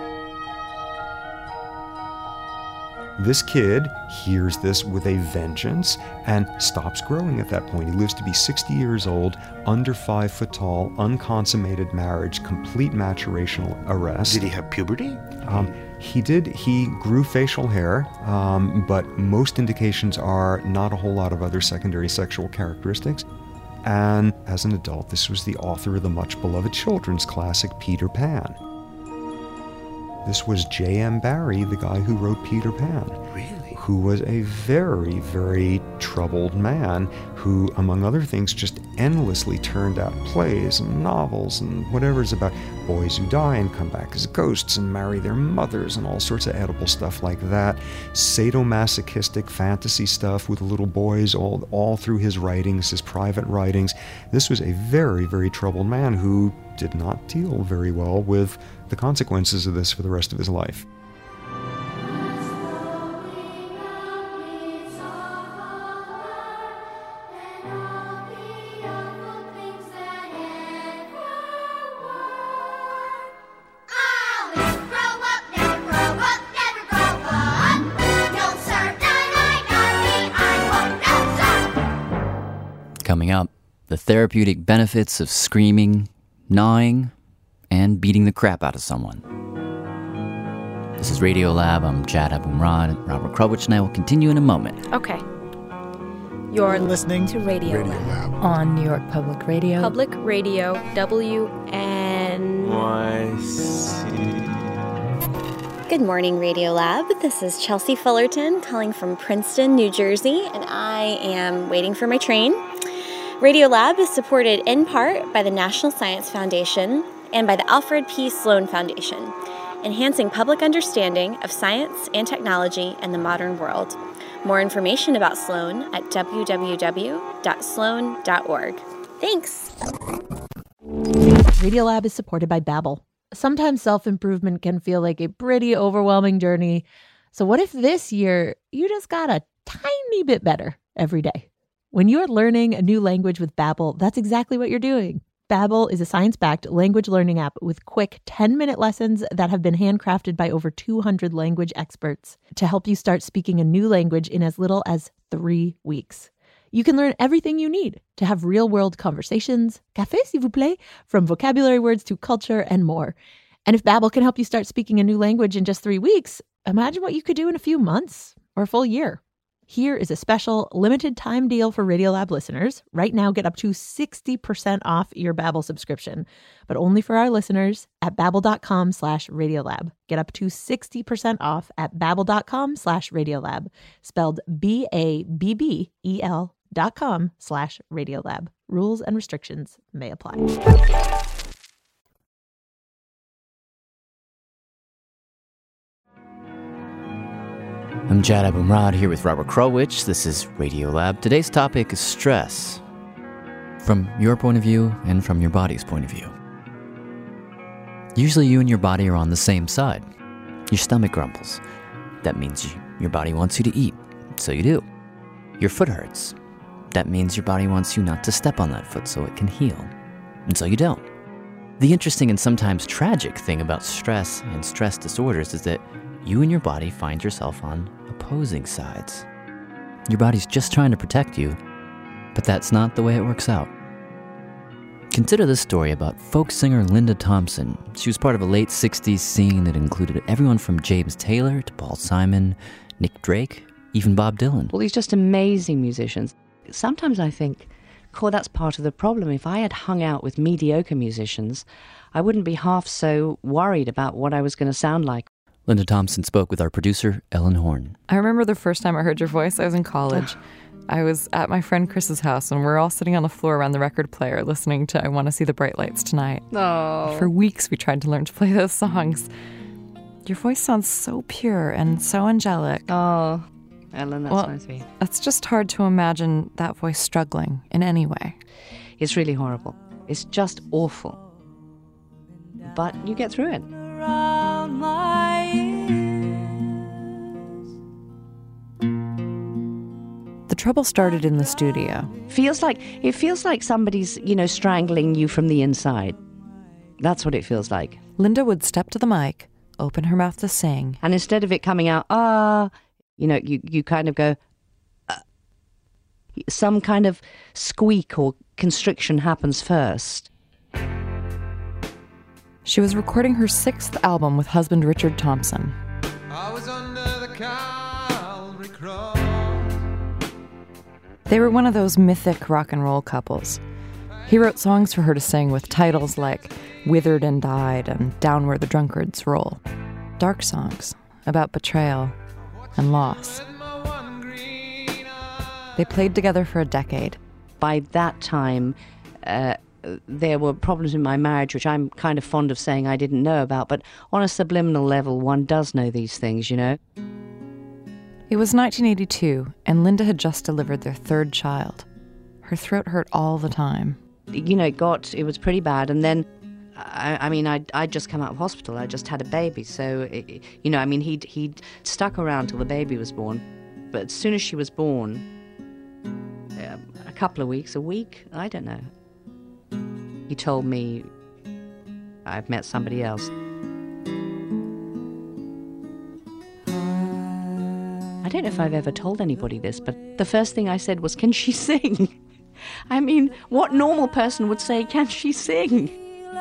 This kid hears this with a vengeance and stops growing at that point. He lives to be sixty years old, under five foot tall, unconsummated marriage, complete maturational arrest. Did he have puberty? Um, he did. He grew facial hair, um, but most indications are not a whole lot of other secondary sexual characteristics. And as an adult, this was the author of the much-beloved children's classic Peter Pan. This was J M Barrie, the guy who wrote Peter Pan. Really? Who was a very, very troubled man who, among other things, just endlessly turned out plays and novels and whatever's about boys who die and come back as ghosts and marry their mothers and all sorts of edible stuff like that. Sadomasochistic fantasy stuff with little boys all, all through his writings, his private writings. This was a very, very troubled man who did not deal very well with the consequences of this for the rest of his life. Coming up, the therapeutic benefits of screaming, gnawing, and beating the crap out of someone. This is Radio Lab. I'm Jad Abumrad. Robert Krulwich and I will continue in a moment. Okay. You're listening to Radio, Radio Lab. Lab on New York Public Radio. Public Radio, W N Y C. Good morning, Radio Lab. This is Chelsea Fullerton calling from Princeton, New Jersey, and I am waiting for my train. Radio Lab is supported in part by the National Science Foundation and by the Alfred P. Sloan Foundation, enhancing public understanding of science and technology in the modern world. More information about Sloan at w w w dot sloan dot org. Thanks. Radiolab is supported by Babbel. Sometimes self-improvement can feel like a pretty overwhelming journey. So what if this year you just got a tiny bit better every day? When you're learning a new language with Babbel, that's exactly what you're doing. Babbel is a science-backed language learning app with quick ten-minute lessons that have been handcrafted by over two hundred language experts to help you start speaking a new language in as little as three weeks. You can learn everything you need to have real-world conversations, café s'il vous plaît, from vocabulary words to culture and more. And if Babbel can help you start speaking a new language in just three weeks, imagine what you could do in a few months or a full year. Here is a special limited time deal for Radiolab listeners. Right now, get up to sixty percent off your Babbel subscription, but only for our listeners at babbel.com slash Radiolab. Get up to sixty percent off at babbel.com slash Radiolab, spelled B A B B E L dot com slash Radiolab. Rules and restrictions may apply. I'm Jad Abumrad here with Robert Krulwich. This is Radiolab. Today's topic is stress, from your point of view and from your body's point of view. Usually you and your body are on the same side. Your stomach grumbles. That means you, your body wants you to eat, so you do. Your foot hurts. That means your body wants you not to step on that foot so it can heal, and so you don't. The interesting and sometimes tragic thing about stress and stress disorders is that you and your body find yourself on opposing sides. Your body's just trying to protect you, but that's not the way it works out. Consider this story about folk singer Linda Thompson. She was part of a late sixties scene that included everyone from James Taylor to Paul Simon, Nick Drake, even Bob Dylan. All these just amazing musicians. Sometimes I think, cool, that's part of the problem. If I had hung out with mediocre musicians, I wouldn't be half so worried about what I was going to sound like. Linda Thompson spoke with our producer, Ellen Horn. I remember the first time I heard your voice, I was in college. I was at my friend Chris's house, and we're all sitting on the floor around the record player listening to I Want to See the Bright Lights Tonight. Oh. For weeks, we tried to learn to play those songs. Your voice sounds so pure and so angelic. Oh, Ellen, that's well, nice of you. It's just hard to imagine that voice struggling in any way. It's really horrible. It's just awful. But you get through it. The trouble started in the studio. Feels like it feels like somebody's, you know, strangling you from the inside. That's what it feels like. Linda would step to the mic, open her mouth to sing, and instead of it coming out, ah, you know, you, you kind of go, uh, some kind of squeak or constriction happens first. She was recording her sixth album with husband Richard Thompson. I was under the Calvary cross. They were one of those mythic rock and roll couples. He wrote songs for her to sing with titles like Withered and Died and Down Where the Drunkards Roll. Dark songs about betrayal and loss. They played together for a decade. By that time, uh, there were problems in my marriage, which I'm kind of fond of saying I didn't know about, but on a subliminal level, one does know these things, you know? It was nineteen eighty-two, and Linda had just delivered their third child. Her throat hurt all the time. You know, it got, it was pretty bad, and then, I, I mean, I'd, I'd just come out of hospital, I just had a baby, so, it, you know, I mean, he'd, he'd stuck around till the baby was born, but as soon as she was born, uh, a couple of weeks, a week, I don't know, he told me, I've met somebody else. I don't know if I've ever told anybody this, but the first thing I said was, can she sing? I mean, what normal person would say, can she sing?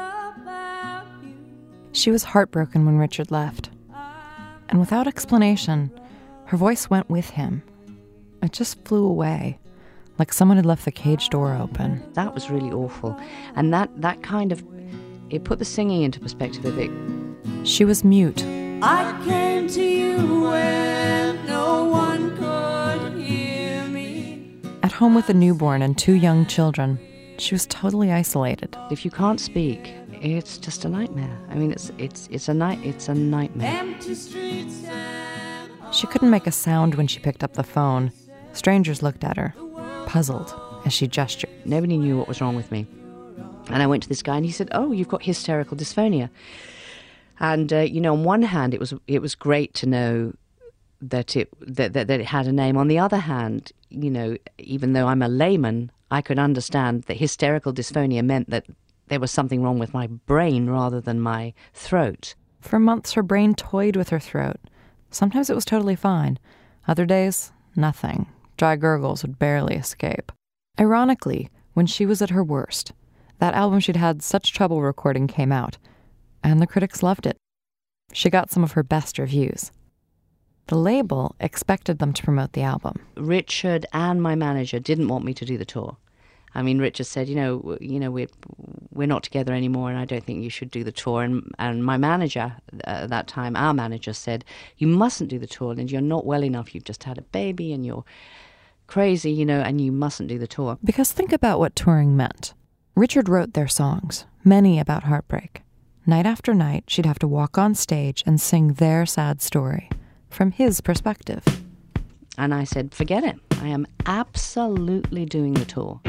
She was heartbroken when Richard left. And without explanation, her voice went with him. It just flew away, like someone had left the cage door open. That was really awful. And that, that kind of, it put the singing into perspective a bit. She was mute. I came to you when no one could hear me. At home with a newborn and two young children, she was totally isolated. If you can't speak, it's just a nightmare. I mean, it's it's it's a night it's a nightmare. Empty streets and she couldn't make a sound when she picked up the phone. Strangers looked at her, puzzled, as she gestured. Nobody knew what was wrong with me. And I went to this guy and he said, oh, you've got hysterical dysphonia. And, uh, you know, on one hand, it was it was great to know that it that, that, that it had a name. On the other hand, you know, even though I'm a layman, I could understand that hysterical dysphonia meant that there was something wrong with my brain rather than my throat. For months, her brain toyed with her throat. Sometimes it was totally fine. Other days, nothing. Dry gurgles would barely escape. Ironically, when she was at her worst, that album she'd had such trouble recording came out, and the critics loved it. She got some of her best reviews. The label expected them to promote the album. Richard and my manager didn't want me to do the tour. I mean, Richard said, you know, you know, we're we're not together anymore, and I don't think you should do the tour. And and my manager uh, at that time, our manager said, you mustn't do the tour, and you're not well enough. You've just had a baby, and you're crazy, you know, and you mustn't do the tour. Because think about what touring meant. Richard wrote their songs, many about heartbreak. Night after night, she'd have to walk on stage and sing their sad story from his perspective. And I said, forget it. I am absolutely doing the tour.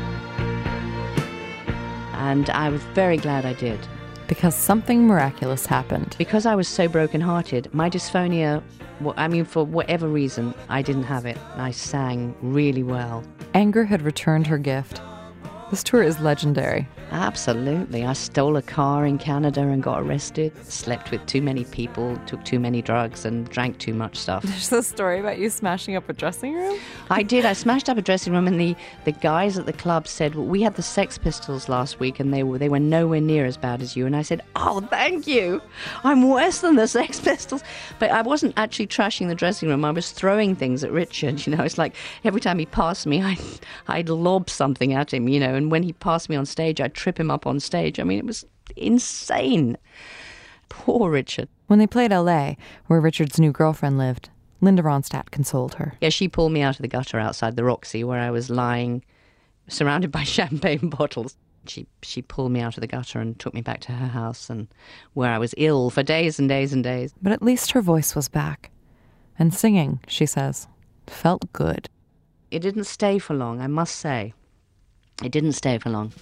And I was very glad I did. Because something miraculous happened. Because I was so brokenhearted, my dysphonia, I mean, for whatever reason, I didn't have it. I sang really well. Anger had returned her gift. This tour is legendary. Absolutely. I stole a car in Canada and got arrested, slept with too many people, took too many drugs, and drank too much stuff. There's a story about you smashing up a dressing room? I did. I smashed up a dressing room, and the, the guys at the club said, well, we had the Sex Pistols last week, and they were, they were nowhere near as bad as you. And I said, oh, thank you. I'm worse than the Sex Pistols. But I wasn't actually trashing the dressing room. I was throwing things at Richard. You know, it's like every time he passed me, I'd, I'd lob something at him, you know, and when he passed me on stage, I'd trip him up on stage. I mean, it was insane. Poor Richard. When they played L A, where Richard's new girlfriend lived, Linda Ronstadt consoled her. Yeah, she pulled me out of the gutter outside the Roxy, where I was lying surrounded by champagne bottles. She she pulled me out of the gutter and took me back to her house, and where I was ill for days and days and days. But at least her voice was back. And singing, she says, felt good. It didn't stay for long, I must say. It didn't stay for long.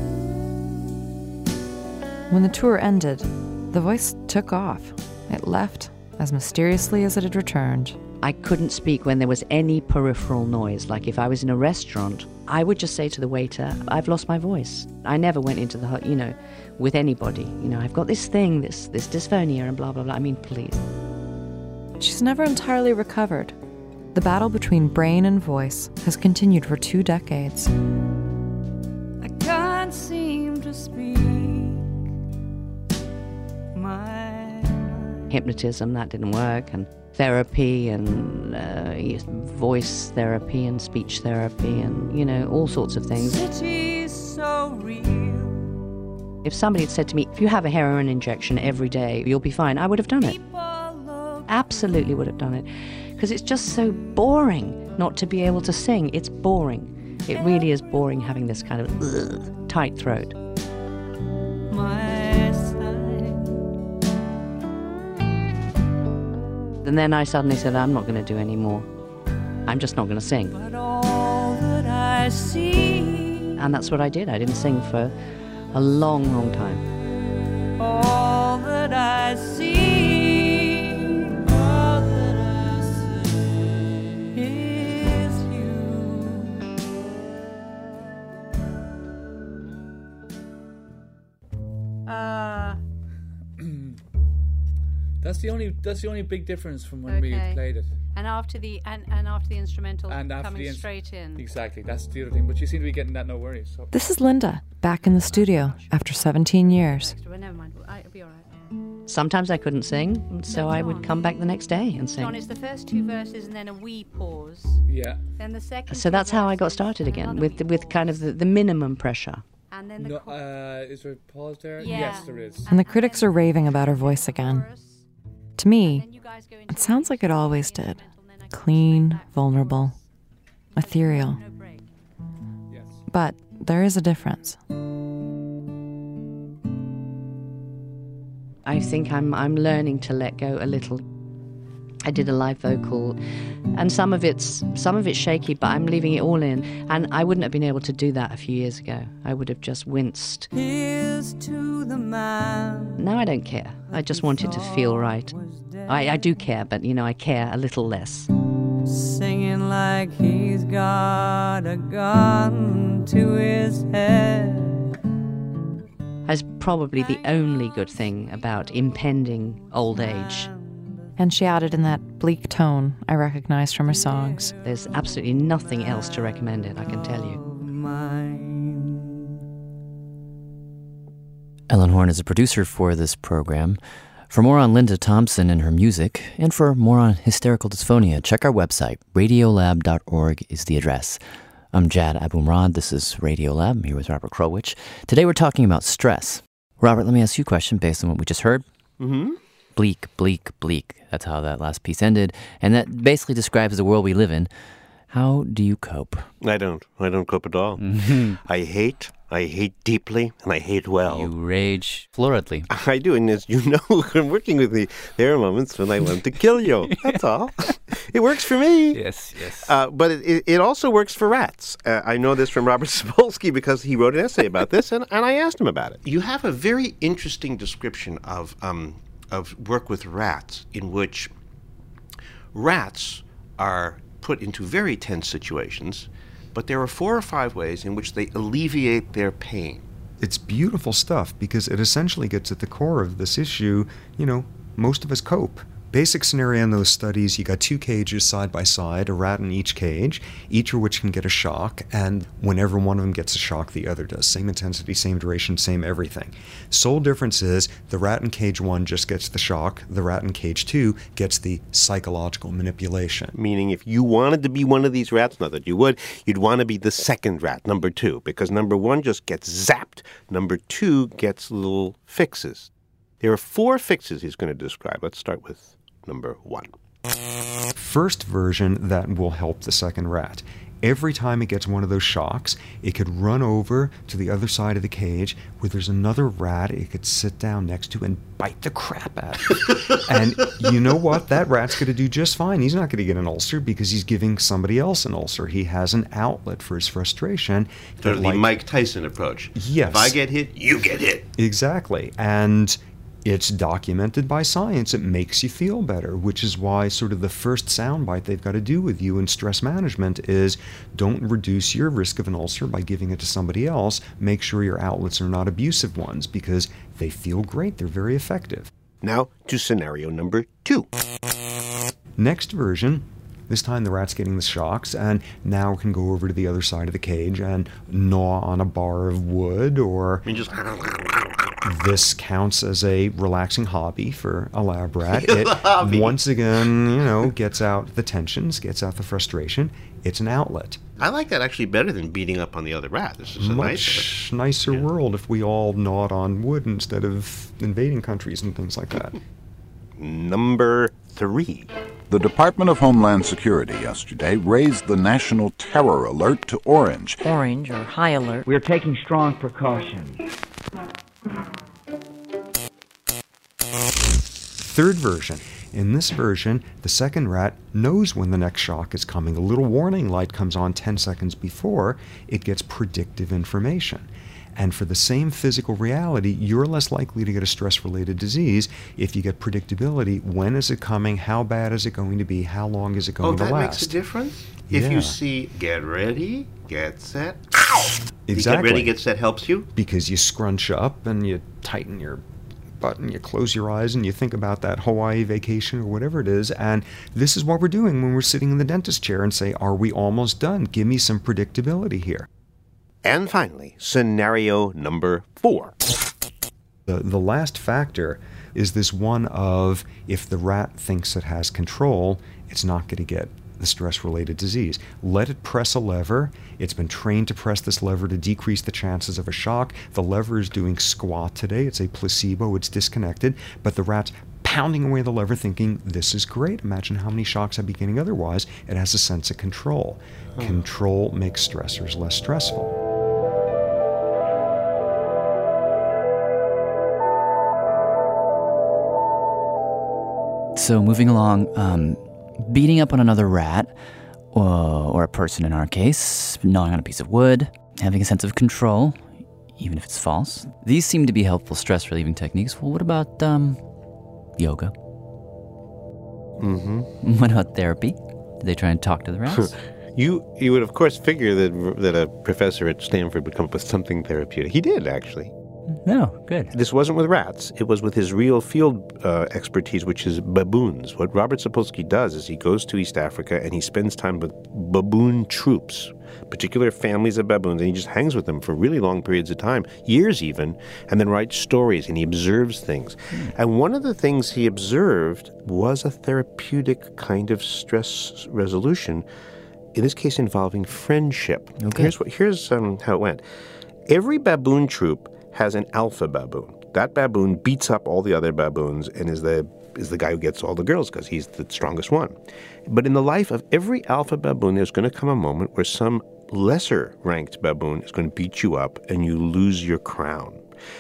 When the tour ended, the voice took off. It left as mysteriously as it had returned. I couldn't speak when there was any peripheral noise. Like if I was in a restaurant, I would just say to the waiter, I've lost my voice. I never went into the, you know, with anybody. You know, I've got this thing, this, this dysphonia and blah, blah, blah. I mean, please. She's never entirely recovered. The battle between brain and voice has continued for two decades. I can't seem to speak my hypnotism, that didn't work, and therapy and uh, voice therapy and speech therapy and, you know, all sorts of things. city's so real. If somebody had said to me, if you have a heroin injection every day, you'll be fine, I would have done it. Absolutely would have done it. Because it's just so boring not to be able to sing. It's boring. It really is boring having this kind of ugh, tight throat. My side. And then I suddenly said, I'm not going to do any more. I'm just not going to sing. But all that I see. And that's what I did. I didn't sing for a long, long time. All that I see. All that I see is you. Uh, That's the only that's the only big difference from when okay. we played it. And after the and, and after the instrumental And after coming the in- straight in. Exactly, that's the other thing. But you seem to be getting that, no worries. So. This is Linda, back in the studio after seventeen years. Well, never mind. It'll be all right. Sometimes I couldn't sing, so I would come back the next day and sing. John, it's the first two verses and then a wee pause. Yeah. Then the second. So that's how I got started again, with with kind of the, the minimum pressure. And then the no, uh, is there a pause there? Yeah. Yes, there is. And the critics are raving about her voice again. To me, it sounds like it always did. Clean, vulnerable, ethereal. But there is a difference. I think I'm I'm learning to let go a little. I did a live vocal, and some of it's some of it's shaky, but I'm leaving it all in. And I wouldn't have been able to do that a few years ago. I would have just winced. Here's to the man. Now I don't care. I just want it to feel right. I, I do care, but you know, I care a little less. Singing like he's got a gun to his head. probably the only good thing about impending old age. And she added in that bleak tone I recognized from her songs. There's absolutely nothing else to recommend it, I can tell you. Ellen Horn is a producer for this program. For more on Linda Thompson and her music, and for more on hysterical dysphonia, check our website. radiolab dot org is the address. I'm Jad Abumrad. This is Radiolab. I'm here with Robert Krulwich. Today we're talking about stress. Robert, let me ask you a question based on what we just heard. Mm-hmm. Bleak, bleak, bleak. That's how that last piece ended. And that basically describes the world we live in. How do you cope? I don't. I don't cope at all. Mm-hmm. I hate. I hate deeply, and I hate well. You rage floridly. I do, and as you know, when working with me, there are moments when I want to kill you. That's all. It works for me. Yes, yes. Uh, but it, it, it also works for rats. Uh, I know this from Robert Sapolsky because he wrote an essay about this, and, and I asked him about it. You have a very interesting description of um, of work with rats, in which rats are put into very tense situations, but there are four or five ways in which they alleviate their pain. It's beautiful stuff because it essentially gets at the core of this issue. You know, most of us cope. Basic scenario in those studies, you got two cages side by side, a rat in each cage, each of which can get a shock, and whenever one of them gets a shock, the other does. Same intensity, same duration, same everything. Sole difference is the rat in cage one just gets the shock, the rat in cage two gets the psychological manipulation. Meaning if you wanted to be one of these rats, not that you would, you'd want to be the second rat, number two, because number one just gets zapped, number two gets little fixes. There are four fixes he's going to describe. Let's start with number one. First version, that will help the second rat. Every time it gets one of those shocks, it could run over to the other side of the cage where there's another rat it could sit down next to and bite the crap out of. And you know what? That rat's going to do just fine. He's not going to get an ulcer because he's giving somebody else an ulcer. He has an outlet for his frustration. Sort of the like, Mike Tyson approach. Yes. If I get hit, you get hit. Exactly. And it's documented by science. It makes you feel better, which is why sort of the first soundbite they've got to do with you in stress management is don't reduce your risk of an ulcer by giving it to somebody else. Make sure your outlets are not abusive ones because they feel great. They're very effective. Now to scenario number two. Next version. This time the rat's getting the shocks, and now it can go over to the other side of the cage and gnaw on a bar of wood, or I mean, just this counts as a relaxing hobby for a lab rat. It once again, you know, gets out the tensions, gets out the frustration. It's an outlet. I like that actually better than beating up on the other rat. This is a much nicer, nicer yeah. world if we all gnawed on wood instead of invading countries and things like that. Number three. The Department of Homeland Security yesterday raised the national terror alert to orange. Orange, or high alert. We're taking strong precautions. Third version. In this version, the second rat knows when the next shock is coming. A little warning light comes on ten seconds before. It gets predictive information. And for the same physical reality, you're less likely to get a stress-related disease if you get predictability. When is it coming? How bad is it going to be? How long is it going oh, to last? Oh, that makes a difference? Yeah. If you see, get ready, get set, ow! Exactly. Get ready, get set helps you? Because you scrunch up and you tighten your butt and you close your eyes and you think about that Hawaii vacation or whatever it is. And this is what we're doing when we're sitting in the dentist chair and say, are we almost done? Give me some predictability here. And finally, scenario number four. The, the last factor is this one of if the rat thinks it has control, it's not going to get the stress-related disease. Let it press a lever. It's been trained to press this lever to decrease the chances of a shock. The lever is doing squat today. It's a placebo. It's disconnected. But the rat's pounding away the lever thinking, this is great. Imagine how many shocks I'd be getting otherwise. It has a sense of control. Hmm. Control makes stressors less stressful. So moving along, um, beating up on another rat, or, or a person in our case, gnawing on a piece of wood, having a sense of control, even if it's false. These seem to be helpful stress-relieving techniques. Well, what about um, yoga? Mm-hmm. What about therapy? Did they try and talk to the rats? you you would, of course, figure that that a professor at Stanford would come up with something therapeutic. He did, actually. No, good. This wasn't with rats. It was with his real field uh, expertise, which is baboons. What Robert Sapolsky does is he goes to East Africa and he spends time with baboon troops, particular families of baboons, and he just hangs with them for really long periods of time, years even, and then writes stories, and he observes things. Mm. And one of the things he observed was a therapeutic kind of stress resolution, in this case involving friendship. Okay. Here's, what, here's um, how it went. Every baboon troop has an alpha baboon. That baboon beats up all the other baboons and is the is the guy who gets all the girls because he's the strongest one. But in the life of every alpha baboon, there's going to come a moment where some lesser ranked baboon is going to beat you up and you lose your crown.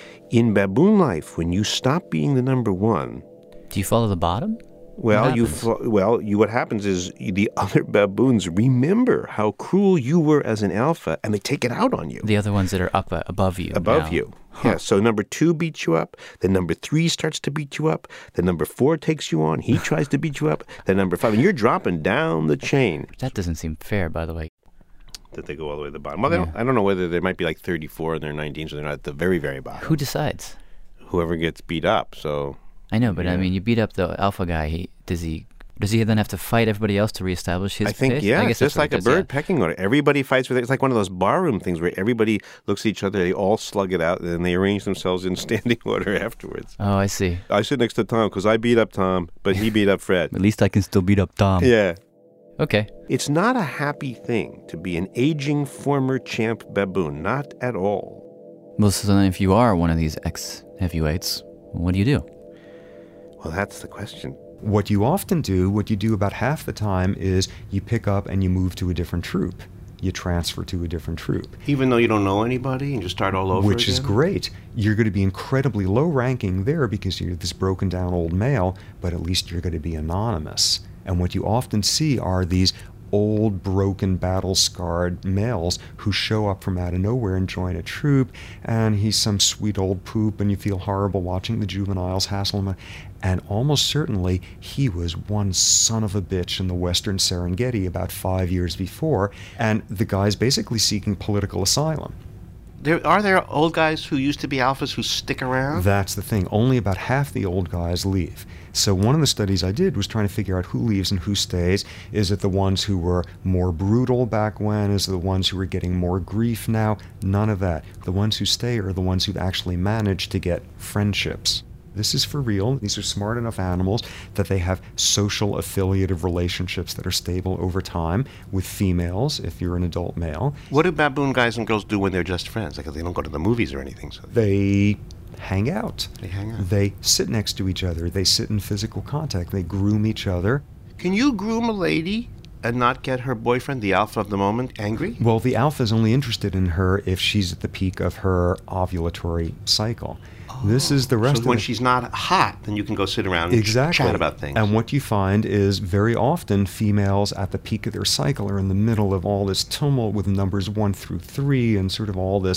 In baboon life, when you stop being the number one... Do you follow the bottom? Well, you fo- well, you what happens is the other baboons remember how cruel you were as an alpha, and they take it out on you. The other ones that are up uh, above you. Above now. you. Huh. Yeah, so number two beats you up, then number three starts to beat you up, then number four takes you on, he tries to beat you up, then number five, and you're dropping down the chain. That doesn't seem fair, by the way. That they go all the way to the bottom. Well, they Yeah. don't, I don't know whether there might be like thirty-four and they're nineteen, so they're not at the very, very bottom. Who decides? Whoever gets beat up, so... I know, but yeah. I mean, you beat up the alpha guy. He does he does he then have to fight everybody else to reestablish his I think, place? yeah, I guess it's that's just what like he a does, bird yeah. pecking order. Everybody fights with it. It's like one of those barroom things where everybody looks at each other, they all slug it out, and then they arrange themselves in standing order afterwards. Oh, I see. I sit next to Tom because I beat up Tom, but he beat up Fred. At least I can still beat up Tom. Yeah. Okay. It's not a happy thing to be an aging former champ baboon. Not at all. Well, so then if you are one of these ex-heavyweights, what do you do? Well, that's the question. What you often do, what you do about half the time, is you pick up and you move to a different troop. You transfer to a different troop. Even though you don't know anybody and just start all over Which again? is great. You're going to be incredibly low ranking there because you're this broken down old male, but at least you're going to be anonymous. And what you often see are these old, broken, battle-scarred males who show up from out of nowhere and join a troop, and he's some sweet old poop, and you feel horrible watching the juveniles hassle him. And almost certainly, he was one son of a bitch in the Western Serengeti about five years before, and the guy's basically seeking political asylum. There, are there old guys who used to be alphas who stick around? That's the thing. Only about half the old guys leave. So one of the studies I did was trying to figure out who leaves and who stays. Is it the ones who were more brutal back when? Is it the ones who are getting more grief now? None of that. The ones who stay are the ones who've actually managed to get friendships. This is for real. These are smart enough animals that they have social affiliative relationships that are stable over time with females, if you're an adult male. What do baboon guys and girls do when they're just friends? Like, they don't go to the movies or anything. So They hang out. They hang out. They sit next to each other. They sit in physical contact. They groom each other. Can you groom a lady and not get her boyfriend, the alpha of the moment, angry? Well, the alpha is only interested in her if she's at the peak of her ovulatory cycle. This is the rest so of when it. she's not hot, then you can go sit around and Exactly. chat about things. And what you find is very often females at the peak of their cycle are in the middle of all this tumult with numbers one through three and sort of all this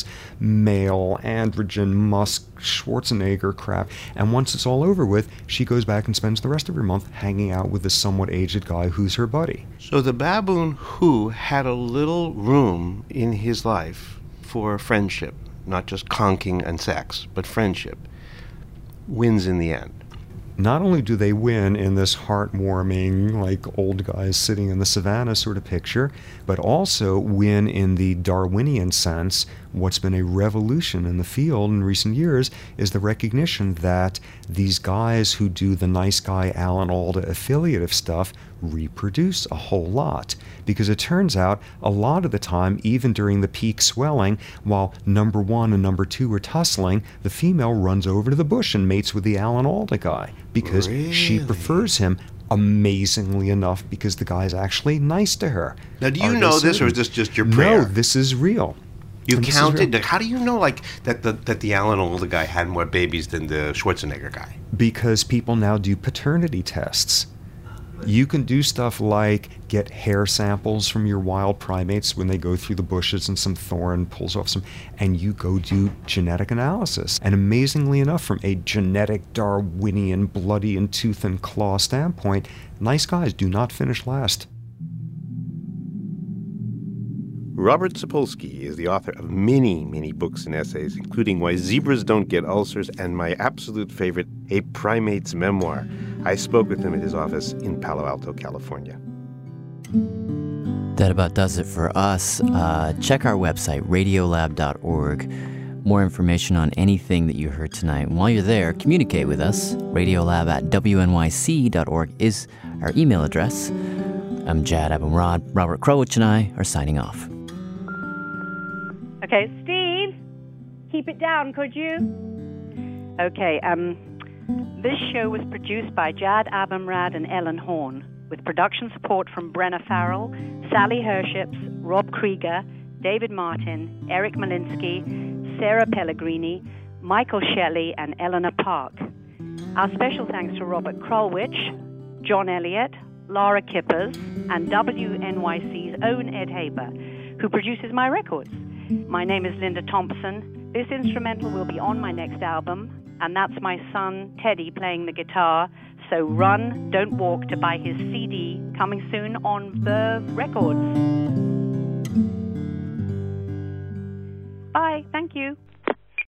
male androgen Musk Schwarzenegger crap. And once it's all over with, she goes back and spends the rest of her month hanging out with this somewhat aged guy who's her buddy. So the baboon who had a little room in his life for friendship, not just conking and sex, but friendship, wins in the end. Not only do they win in this heartwarming, like old guys sitting in the savannah sort of picture, but also win in the Darwinian sense. What's been a revolution in the field in recent years is the recognition that these guys who do the nice guy Alan Alda affiliative stuff reproduce a whole lot. Because it turns out a lot of the time, even during the peak swelling, while number one and number two are tussling, the female runs over to the bush and mates with the Alan Alda guy because she prefers him amazingly enough because the guy's actually nice to her. Now, do you Are they know this, or certain? is this just your prayer? No, this is real. You And this is counted? real. How do you know, like, that the, that the Alan Alda guy had more babies than the Schwarzenegger guy? Because people now do paternity tests. You can do stuff like get hair samples from your wild primates when they go through the bushes and some thorn pulls off some, and you go do genetic analysis. And amazingly enough, from a genetic Darwinian bloody and tooth and claw standpoint, nice guys do not finish last. Robert Sapolsky is the author of many, many books and essays, including Why Zebras Don't Get Ulcers and my absolute favorite, A Primate's Memoir. I spoke with him at his office in Palo Alto, California. That about does it for us. Uh, check our website, radiolab dot org. More information on anything that you heard tonight. And while you're there, communicate with us. Radiolab at w n y c dot org is our email address. I'm Jad Abumrad. Robert Krulwich and I are signing off. Okay, Steve, keep it down, could you? Okay, um, this show was produced by Jad Abumrad and Ellen Horn, with production support from Brenna Farrell, Sally Herships, Rob Krieger, David Martin, Eric Malinsky, Sarah Pellegrini, Michael Shelley, and Eleanor Park. Our special thanks to Robert Krulwich, John Elliott, Laura Kippers, and W N Y C's own Ed Haber, who produces my records. My name is Linda Thompson. This instrumental will be on my next album, and that's my son, Teddy, playing the guitar. So run, don't walk to buy his C D, coming soon on Verve Records. Bye, thank you.